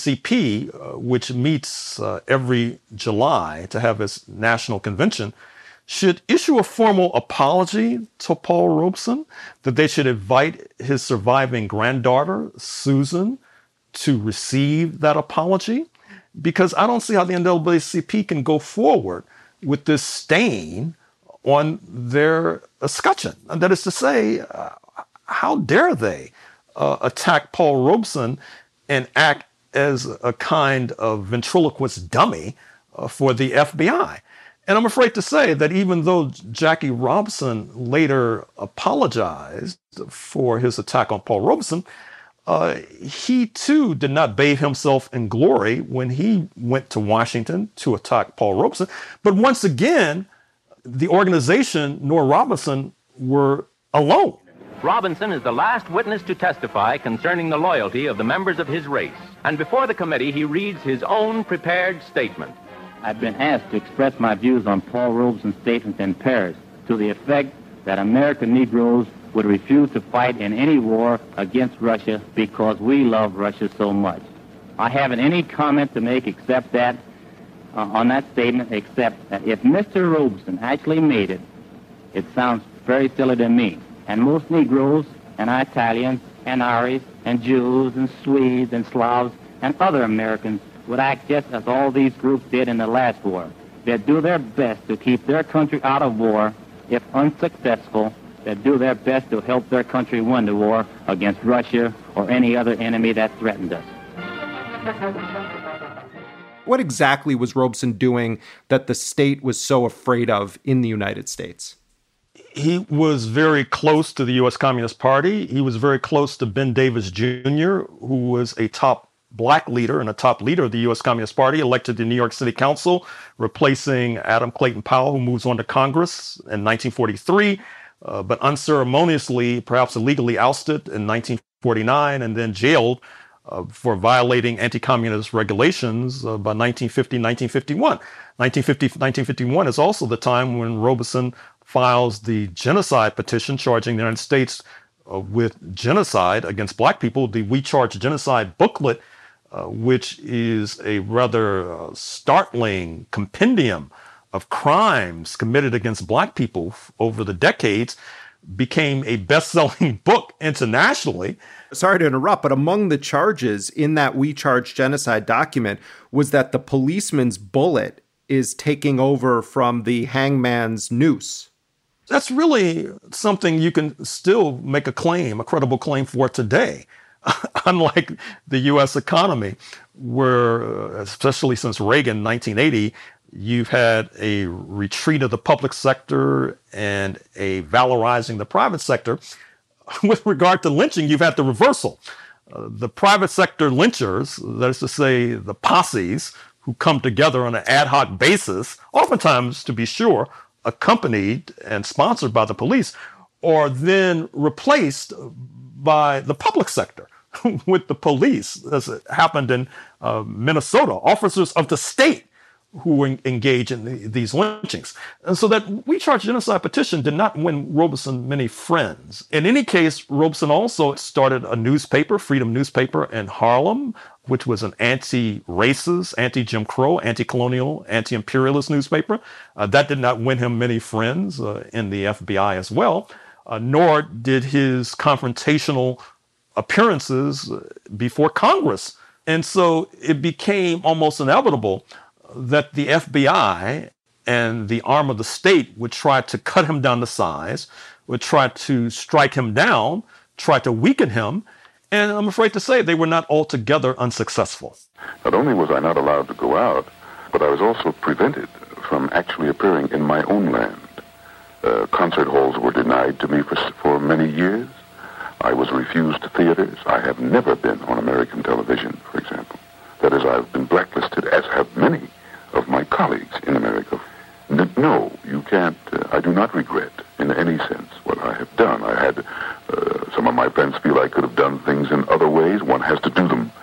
NAACP, which meets every July to have its national convention, should issue a formal apology to Paul Robeson, that they should invite his surviving granddaughter, Susan, to receive that apology, because I don't see how the NAACP can go forward with this stain on their escutcheon. And that is to say, how dare they attack Paul Robeson and act as a kind of ventriloquist dummy for the FBI. And I'm afraid to say that even though Jackie Robinson later apologized for his attack on Paul Robeson, he too did not bathe himself in glory when he went to Washington to attack Paul Robeson. But once again, the organization nor Robinson were alone. Robinson is the last witness to testify concerning the loyalty of the members of his race. And before the committee, he reads his own prepared statement. I've been asked to express my views on Paul Robeson's statement in Paris to the effect that American Negroes would refuse to fight in any war against Russia because we love Russia so much. I haven't any comment to make except that, on that statement, except that if Mr. Robeson actually made it, it sounds very silly to me. And most Negroes and Italians and Irish and Jews and Swedes and Slavs and other Americans would act just as all these groups did in the last war. They'd do their best to keep their country out of war. If unsuccessful, they'd do their best to help their country win the war against Russia or any other enemy that threatened us. What exactly was Robeson doing that the state was so afraid of in the United States? He was very close to the U.S. Communist Party. He was very close to Ben Davis Jr., who was a top black leader and a top leader of the U.S. Communist Party, elected to New York City Council, replacing Adam Clayton Powell, who moves on to Congress in 1943, but unceremoniously, perhaps illegally ousted in 1949 and then jailed for violating anti-communist regulations by 1950, 1951. 1951 is also the time when Robeson files the genocide petition charging the United States with genocide against black people, the We Charge Genocide booklet, which is a rather startling compendium of crimes committed against black people over the decades, became a best-selling book internationally. Sorry to interrupt, but among the charges in that We Charge Genocide document was that the policeman's bullet is taking over from the hangman's noose. That's really something you can still make a claim, a credible claim for today. Unlike the U.S. economy, where, especially since Reagan, 1980, you've had a retreat of the public sector and a valorizing the private sector. With regard to lynching, you've had the reversal. The private sector lynchers, that is to say, the posses who come together on an ad hoc basis, oftentimes, to be sure, accompanied and sponsored by the police, are then replaced by the public sector with the police, as it happened in Minnesota, officers of the state who engage in these lynchings. And so that We Charge Genocide petition did not win Robeson many friends. In any case, Robeson also started a newspaper, Freedom Newspaper in Harlem, which was an anti-racist, anti-Jim Crow, anti-colonial, anti-imperialist newspaper. That did not win him many friends in the FBI as well, nor did his confrontational appearances before Congress. And so it became almost inevitable that the FBI and the arm of the state would try to cut him down to size, would try to strike him down, try to weaken him. And I'm afraid to say they were not altogether unsuccessful. Not only was I not allowed to go out, but I was also prevented from actually appearing in my own land. Concert halls were denied to me for many years. I was refused theaters. I have never been on American television, for example. That is, I've been blacklisted, as have many of my colleagues in America. No, you can't. I do not regret in any sense what I have done. I had some of my friends feel I could have done things in other ways. One has to do them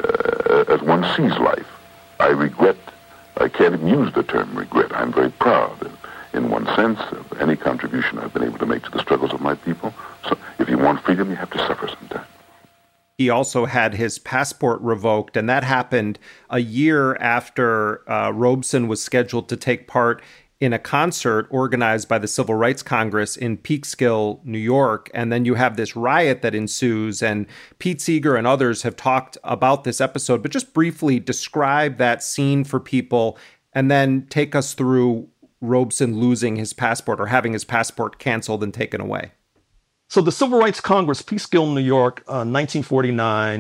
as one sees life. I regret. I can't even use the term regret. I'm very proud, in one sense, of any contribution I've been able to make to the struggles of my people. So if you want freedom, you have to suffer sometimes. He also had his passport revoked, and that happened a year after Robeson was scheduled to take part in a concert organized by the Civil Rights Congress in Peekskill, New York. And then you have this riot that ensues, and Pete Seeger and others have talked about this episode, but just briefly describe that scene for people and then take us through Robeson losing his passport or having his passport canceled and taken away. So the Civil Rights Congress, Peekskill, New York, 1949,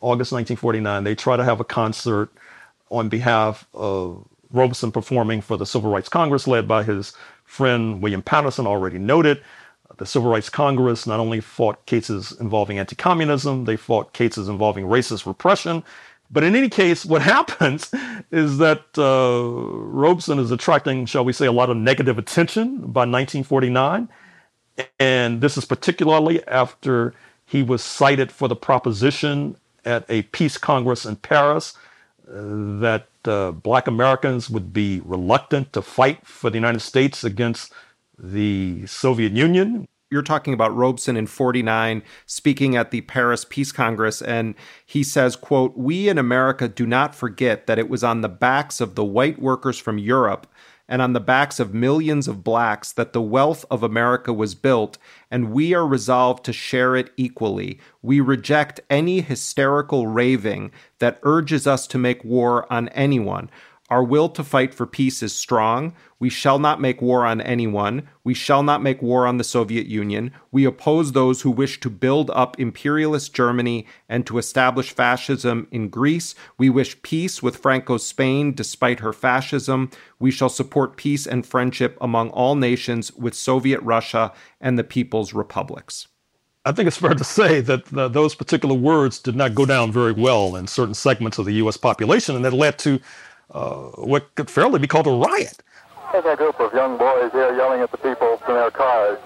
August 1949, they try to have a concert on behalf of Robeson performing for the Civil Rights Congress led by his friend William Patterson, already noted. The Civil Rights Congress not only fought cases involving anti-communism, they fought cases involving racist repression. But in any case, what happens is that Robeson is attracting, shall we say, a lot of negative attention by 1949. And this is particularly after he was cited for the proposition at a peace congress in Paris that Black Americans would be reluctant to fight for the United States against the Soviet Union. You're talking about Robeson in 49 speaking at the Paris Peace Congress, and he says, quote, "We in America do not forget that it was on the backs of the white workers from Europe and on the backs of millions of blacks that the wealth of America was built, and we are resolved to share it equally. We reject any hysterical raving that urges us to make war on anyone. Our will to fight for peace is strong. We shall not make war on anyone. We shall not make war on the Soviet Union. We oppose those who wish to build up imperialist Germany and to establish fascism in Greece. We wish peace with Franco's Spain despite her fascism. We shall support peace and friendship among all nations with Soviet Russia and the People's Republics." I think it's fair to say that those particular words did not go down very well in certain segments of the U.S. population, and that led to what could fairly be called a riot. There's a group of young boys here yelling at the people in their cars.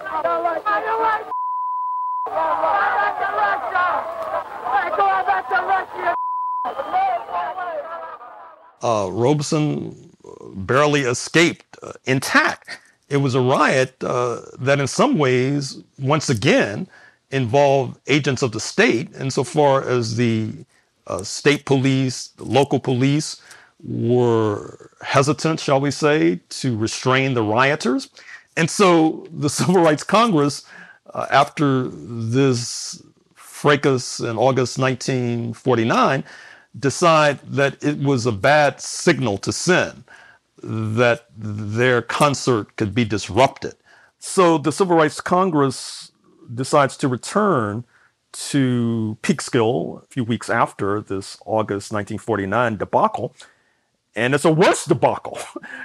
Robeson barely escaped intact. It was a riot that in some ways, once again, involved agents of the state insofar as the state police, the local police, were hesitant, shall we say, to restrain the rioters. And so the Civil Rights Congress, after this fracas in August 1949, decide that it was a bad signal to send, that their concert could be disrupted. So the Civil Rights Congress decides to return to Peekskill a few weeks after this August 1949 debacle. And it's a worse debacle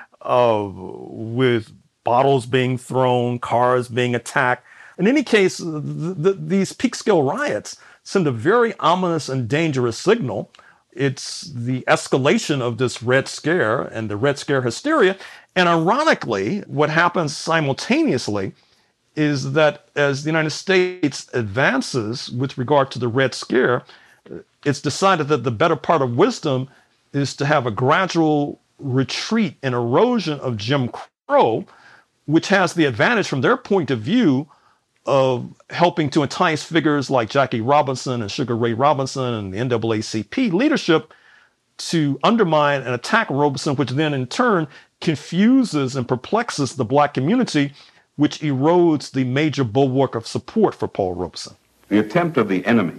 with bottles being thrown, cars being attacked. In any case, these Peekskill riots send a very ominous and dangerous signal. It's the escalation of this Red Scare and the Red Scare hysteria. And ironically, what happens simultaneously is that as the United States advances with regard to the Red Scare, it's decided that the better part of wisdom is to have a gradual retreat and erosion of Jim Crow, which has the advantage from their point of view of helping to entice figures like Jackie Robinson and Sugar Ray Robinson and the NAACP leadership to undermine and attack Robeson, which then in turn confuses and perplexes the Black community, which erodes the major bulwark of support for Paul Robeson. The attempt of the enemy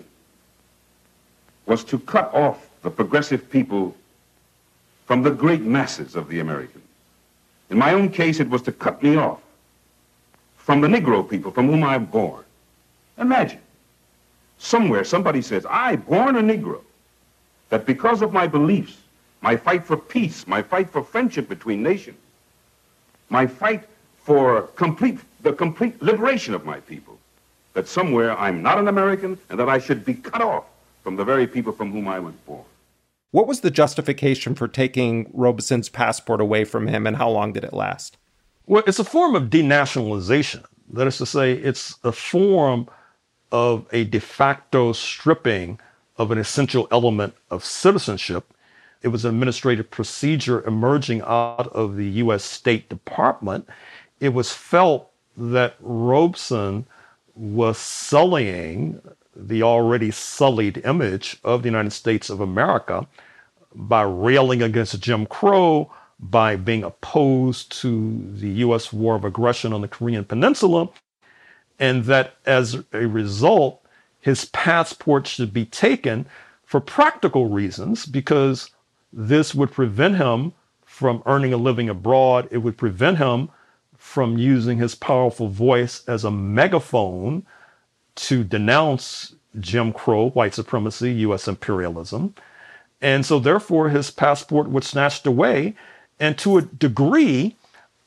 was to cut off the progressive people from the great masses of the Americans. In my own case, it was to cut me off from the Negro people from whom I'm born. Imagine, somewhere somebody says, I, born a Negro, that because of my beliefs, my fight for peace, my fight for friendship between nations, my fight for the complete liberation of my people, that somewhere I'm not an American and that I should be cut off from the very people from whom I was born. What was the justification for taking Robeson's passport away from him, and how long did it last? Well, it's a form of denationalization. That is to say, it's a form of a de facto stripping of an essential element of citizenship. It was an administrative procedure emerging out of the U.S. State Department. It was felt that Robeson was sullying the already sullied image of the United States of America by railing against Jim Crow, by being opposed to the U.S. war of aggression on the Korean Peninsula, and that as a result, his passport should be taken for practical reasons, because this would prevent him from earning a living abroad. It would prevent him from using his powerful voice as a megaphone to denounce Jim Crow, white supremacy, U.S. imperialism. And so therefore his passport was snatched away. And to a degree,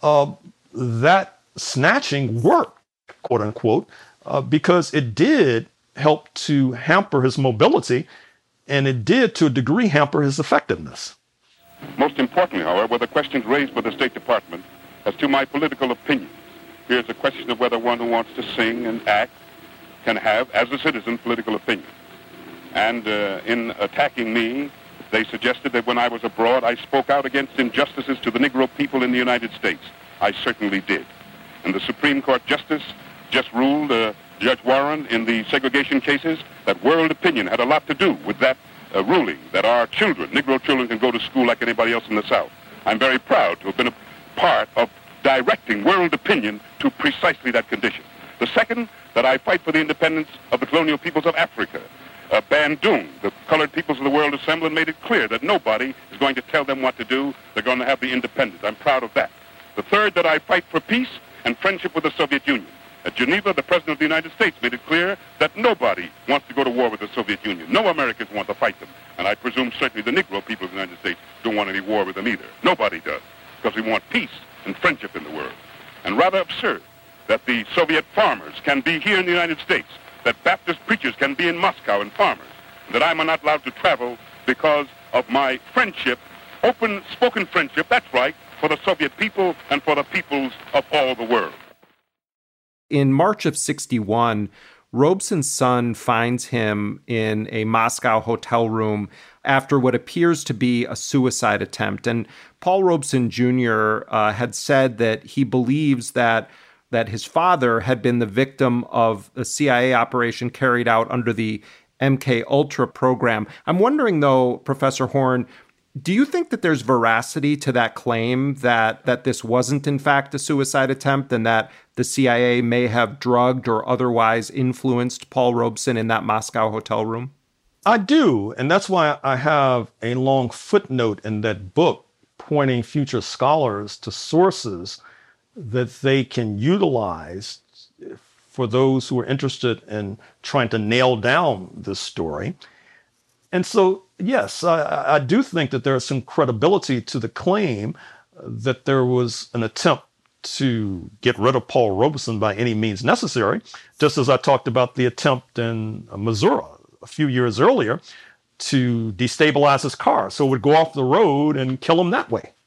that snatching worked, quote unquote, because it did help to hamper his mobility, and it did to a degree hamper his effectiveness. Most importantly, however, were the questions raised by the State Department as to my political opinion. Here's a question of whether one who wants to sing and act can have, as a citizen, political opinion. And in attacking me, they suggested that when I was abroad, I spoke out against injustices to the Negro people in the United States. I certainly did. And the Supreme Court Justice just ruled, Judge Warren, in the segregation cases, that world opinion had a lot to do with that ruling, that our children, Negro children, can go to school like anybody else in the South. I'm very proud to have been a part of directing world opinion to precisely that condition. The second, that I fight for the independence of the colonial peoples of Africa. Bandung, the colored peoples of the world assembled and made it clear that nobody is going to tell them what to do. They're going to have the independence. I'm proud of that. The third, that I fight for peace and friendship with the Soviet Union. At Geneva, the President of the United States made it clear that nobody wants to go to war with the Soviet Union. No Americans want to fight them. And I presume certainly the Negro people of the United States don't want any war with them either. Nobody does, because we want peace and friendship in the world. And rather absurd that the Soviet farmers can be here in the United States, that Baptist preachers can be in Moscow and farmers, that I'm not allowed to travel because of my friendship, open spoken friendship, that's right, for the Soviet people and for the peoples of all the world. In March of '61, Robeson's son finds him in a Moscow hotel room after what appears to be a suicide attempt. And Paul Robeson Jr. Had said that he believes that his father had been the victim of a CIA operation carried out under the MK Ultra program. I'm wondering, though, Professor Horne, do you think that there's veracity to that claim that this wasn't, in fact, a suicide attempt and that the CIA may have drugged or otherwise influenced Paul Robeson in that Moscow hotel room? I do, and that's why I have a long footnote in that book pointing future scholars to sources that they can utilize for those who are interested in trying to nail down this story. And so, yes, I do think that there is some credibility to the claim that there was an attempt to get rid of Paul Robeson by any means necessary, just as I talked about the attempt in Missouri a few years earlier to destabilize his car so it would go off the road and kill him that way.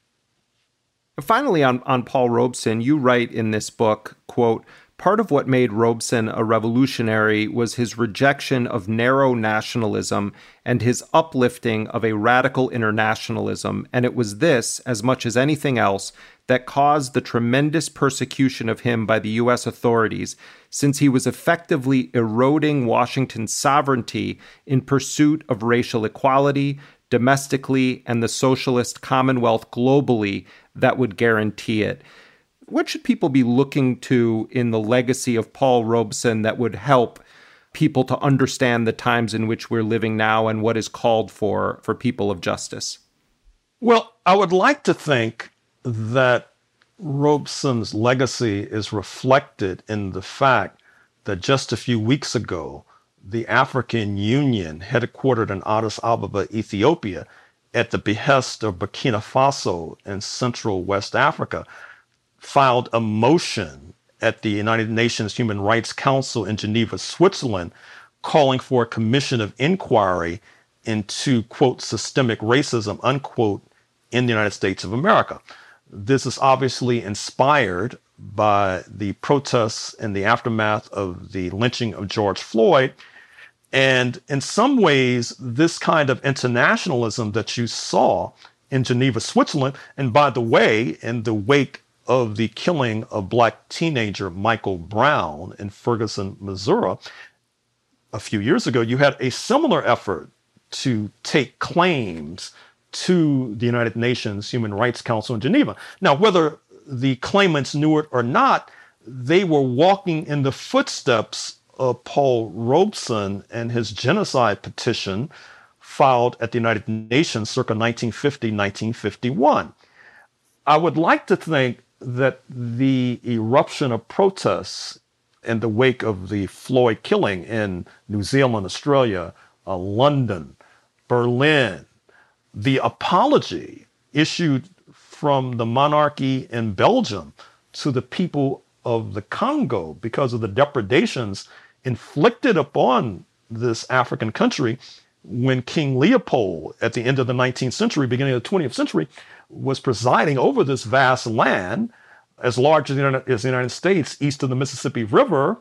Finally, on Paul Robeson, you write in this book, quote, "Part of what made Robeson a revolutionary was his rejection of narrow nationalism and his uplifting of a radical internationalism, and it was this, as much as anything else, that caused the tremendous persecution of him by the U.S. authorities, since he was effectively eroding Washington's sovereignty in pursuit of racial equality, domestically, and the socialist commonwealth globally that would guarantee it." What should people be looking to in the legacy of Paul Robeson that would help people to understand the times in which we're living now and what is called for people of justice? Well, I would like to think that Robeson's legacy is reflected in the fact that just a few weeks ago, the African Union, headquartered in Addis Ababa, Ethiopia, at the behest of Burkina Faso and Central West Africa, filed a motion at the United Nations Human Rights Council in Geneva, Switzerland, calling for a commission of inquiry into, quote, systemic racism, unquote, in the United States of America. This is obviously inspired by the protests in the aftermath of the lynching of George Floyd. And in some ways, this kind of internationalism that you saw in Geneva, Switzerland, and by the way, in the wake of the killing of Black teenager Michael Brown in Ferguson, Missouri, a few years ago, you had a similar effort to take claims to the United Nations Human Rights Council in Geneva. Now, whether the claimants knew it or not, they were walking in the footsteps of Paul Robeson and his genocide petition filed at the United Nations circa 1950, 1951. I would like to think that the eruption of protests in the wake of the Floyd killing in New Zealand, Australia, London, Berlin, the apology issued from the monarchy in Belgium to the people of the Congo because of the depredations inflicted upon this African country when King Leopold, at the end of the 19th century, beginning of the 20th century, was presiding over this vast land as large as the United States, east of the Mississippi River,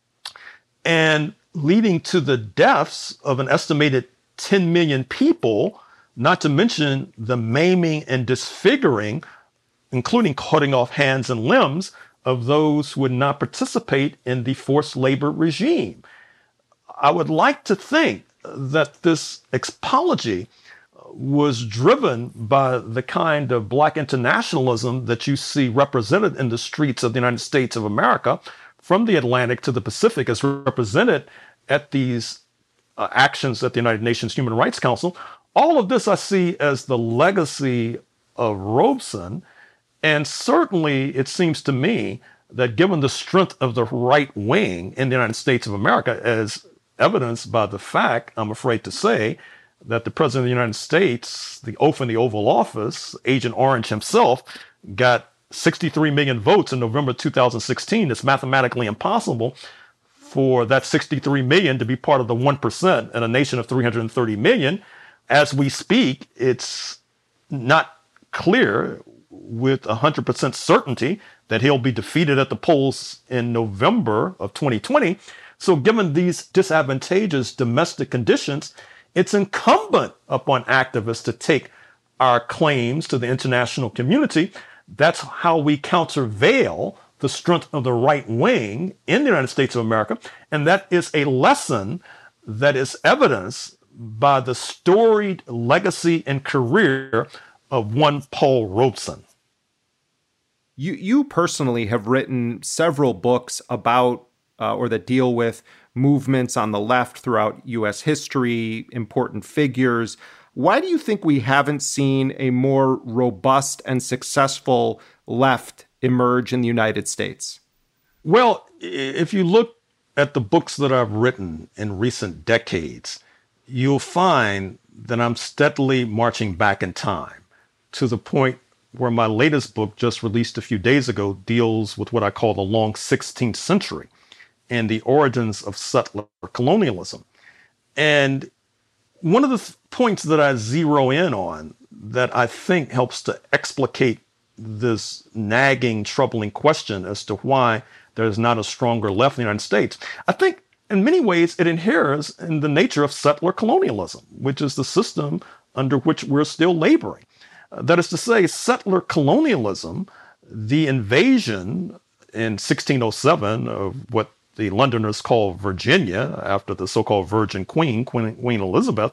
and leading to the deaths of an estimated 10 million people, not to mention the maiming and disfiguring, including cutting off hands and limbs, of those who would not participate in the forced labor regime. I would like to think that this apology was driven by the kind of Black internationalism that you see represented in the streets of the United States of America, from the Atlantic to the Pacific, as represented at these actions at the United Nations Human Rights Council. All of this I see as the legacy of Robeson. And certainly it seems to me that given the strength of the right wing in the United States of America, as evidenced by the fact, I'm afraid to say, that the President of the United States, the oath in the Oval Office, Agent Orange himself, got 63 million votes in November 2016. It's mathematically impossible for that 63 million to be part of the 1% in a nation of 330 million. As we speak, it's not clear with 100% certainty that he'll be defeated at the polls in November of 2020. So given these disadvantageous domestic conditions, it's incumbent upon activists to take our claims to the international community. That's how we countervail the strength of the right wing in the United States of America. And that is a lesson that is evidenced by the storied legacy and career of one Paul Robeson. You personally have written several books about or that deal with movements on the left throughout U.S. history, important figures. Why do you think we haven't seen a more robust and successful left emerge in the United States? Well, if you look at the books that I've written in recent decades, you'll find that I'm steadily marching back in time to the point where my latest book, just released a few days ago, deals with what I call the long 16th century and the origins of settler colonialism. And one of the points that I zero in on that I think helps to explicate this nagging, troubling question as to why there's not a stronger left in the United States, I think in many ways it inheres in the nature of settler colonialism, which is the system under which we're still laboring. That is to say, settler colonialism, the invasion in 1607 of what the Londoners call Virginia, after the so-called Virgin Queen, Queen Elizabeth,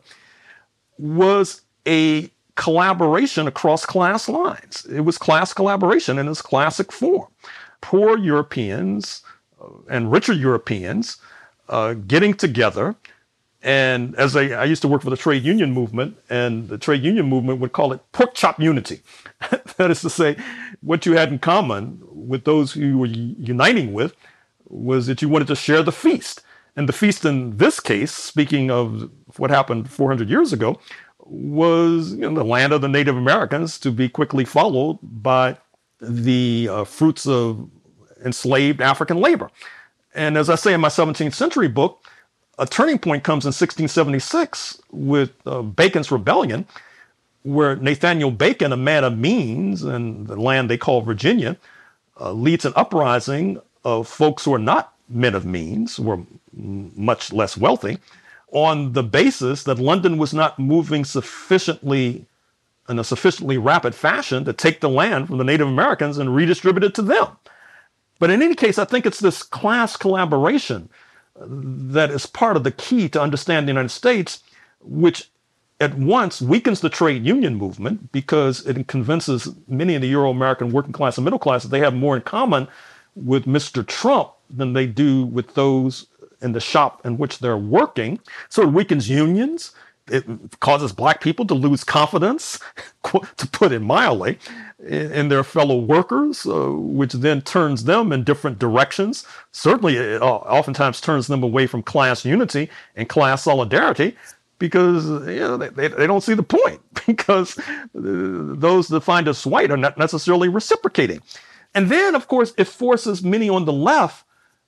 was a collaboration across class lines. It was class collaboration in its classic form. Poor Europeans and richer Europeans getting together. And as I used to work for the trade union movement, and the trade union movement would call it pork chop unity. That is to say, what you had in common with those who you were uniting with was that you wanted to share the feast. And the feast in this case, speaking of what happened 400 years ago, was the land of the Native Americans, to be quickly followed by the fruits of enslaved African labor. And as I say in my 17th century book, a turning point comes in 1676 with Bacon's Rebellion, where Nathaniel Bacon, a man of means in the land they call Virginia, leads an uprising of folks who are not men of means, who are much less wealthy, on the basis that London was not moving sufficiently in a sufficiently rapid fashion to take the land from the Native Americans and redistribute it to them. But in any case, I think it's this class collaboration that is part of the key to understand the United States, which at once weakens the trade union movement because it convinces many of the Euro-American working class and middle class that they have more in common with Mr. Trump than they do with those in the shop in which they're working. So it weakens unions, it causes black people to lose confidence, to put it mildly, in their fellow workers, which then turns them in different directions. Certainly, it oftentimes turns them away from class unity and class solidarity, because they don't see the point, because those that find us white are not necessarily reciprocating. And then, of course, it forces many on the left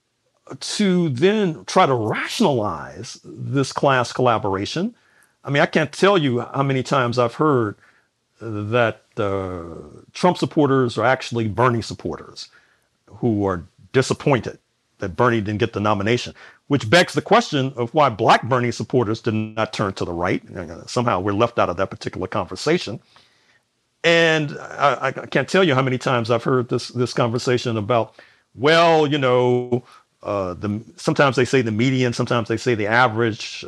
to then try to rationalize this class collaboration. I mean, I can't tell you how many times I've heard that Trump supporters are actually Bernie supporters who are disappointed that Bernie didn't get the nomination, which begs the question of why black Bernie supporters did not turn to the right. Somehow we're left out of that particular conversation. And I can't tell you how many times I've heard this conversation about, well, sometimes they say the median, sometimes they say the average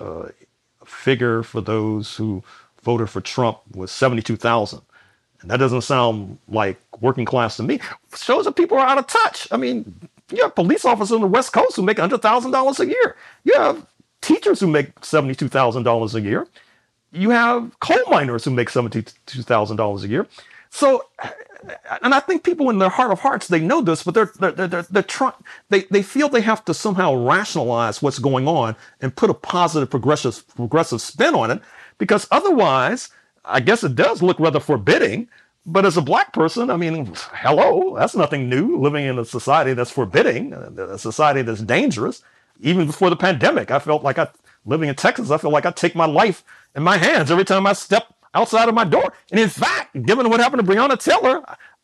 figure for those who voted for Trump was 72,000. And that doesn't sound like working class to me. It shows that people are out of touch. I mean, you have police officers on the West Coast who make $100,000 a year. You have teachers who make $72,000 a year. You have coal miners who make $72,000 a year. So, and I think people in their heart of hearts, they know this, but they're trying. They feel they have to somehow rationalize what's going on and put a positive progressive spin on it, because otherwise, I guess it does look rather forbidding. But as a black person, I mean, hello, that's nothing new. Living in a society that's forbidding, a society that's dangerous. Even before the pandemic, I felt like living in Texas, I feel like I take my life in my hands every time I step outside of my door. And in fact, given what happened to Breonna Taylor,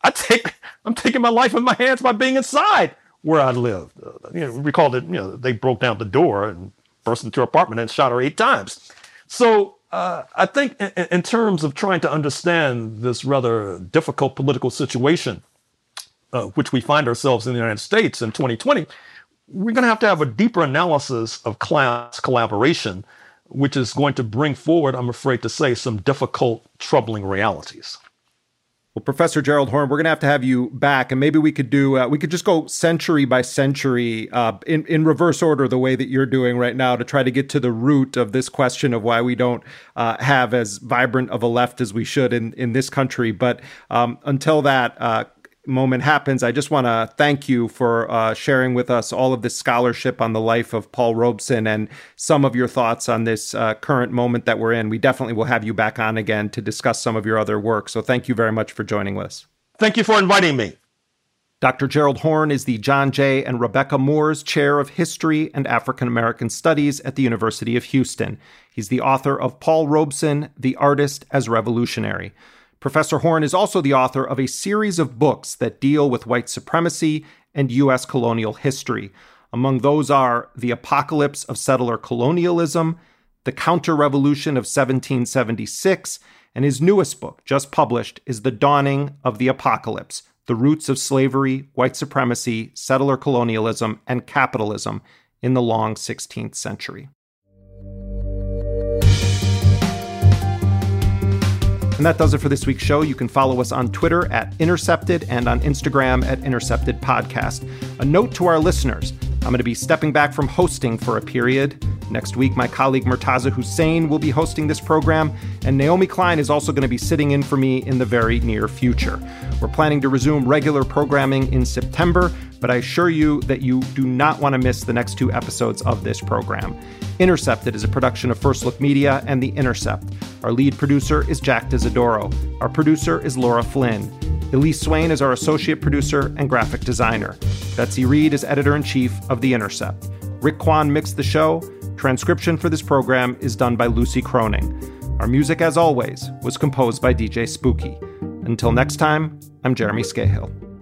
I'm taking my life in my hands by being inside where I lived. Recall that they broke down the door and burst into her apartment and shot her 8 times. So I think in terms of trying to understand this rather difficult political situation, which we find ourselves in the United States in 2020, we're going to have a deeper analysis of class collaboration, which is going to bring forward, I'm afraid to say, some difficult, troubling realities. Well, Professor Gerald Horne, we're going to have you back, and maybe we could just go century by century in reverse order, the way that you're doing right now, to try to get to the root of this question of why we don't have as vibrant of a left as we should in this country. But until that moment happens, I just want to thank you for sharing with us all of this scholarship on the life of Paul Robeson and some of your thoughts on this current moment that we're in. We definitely will have you back on again to discuss some of your other work. So thank you very much for joining us. Thank you for inviting me. Dr. Gerald Horne is the John J. and Rebecca Moores Chair of History and African American Studies at the University of Houston. He's the author of Paul Robeson, The Artist as Revolutionary. Professor Horne is also the author of a series of books that deal with white supremacy and U.S. colonial history. Among those are The Apocalypse of Settler Colonialism, The Counter-Revolution of 1776, and his newest book, just published, is The Dawning of the Apocalypse, The Roots of Slavery, White Supremacy, Settler Colonialism, and Capitalism in the Long 16th Century. And that does it for this week's show. You can follow us on Twitter at Intercepted and on Instagram at Intercepted Podcast. A note to our listeners, I'm going to be stepping back from hosting for a period. Next week, my colleague Murtaza Hussain will be hosting this program, and Naomi Klein is also going to be sitting in for me in the very near future. We're planning to resume regular programming in September, but I assure you that you do not want to miss the next 2 episodes of this program. Intercepted is a production of First Look Media and The Intercept. Our lead producer is Jack Desidoro. Our producer is Laura Flynn. Elise Swain is our associate producer and graphic designer. Betsy Reed is editor-in-chief of The Intercept. Rick Kwan mixed the show. Transcription for this program is done by Lucy Croning. Our music, as always, was composed by DJ Spooky. Until next time, I'm Jeremy Scahill.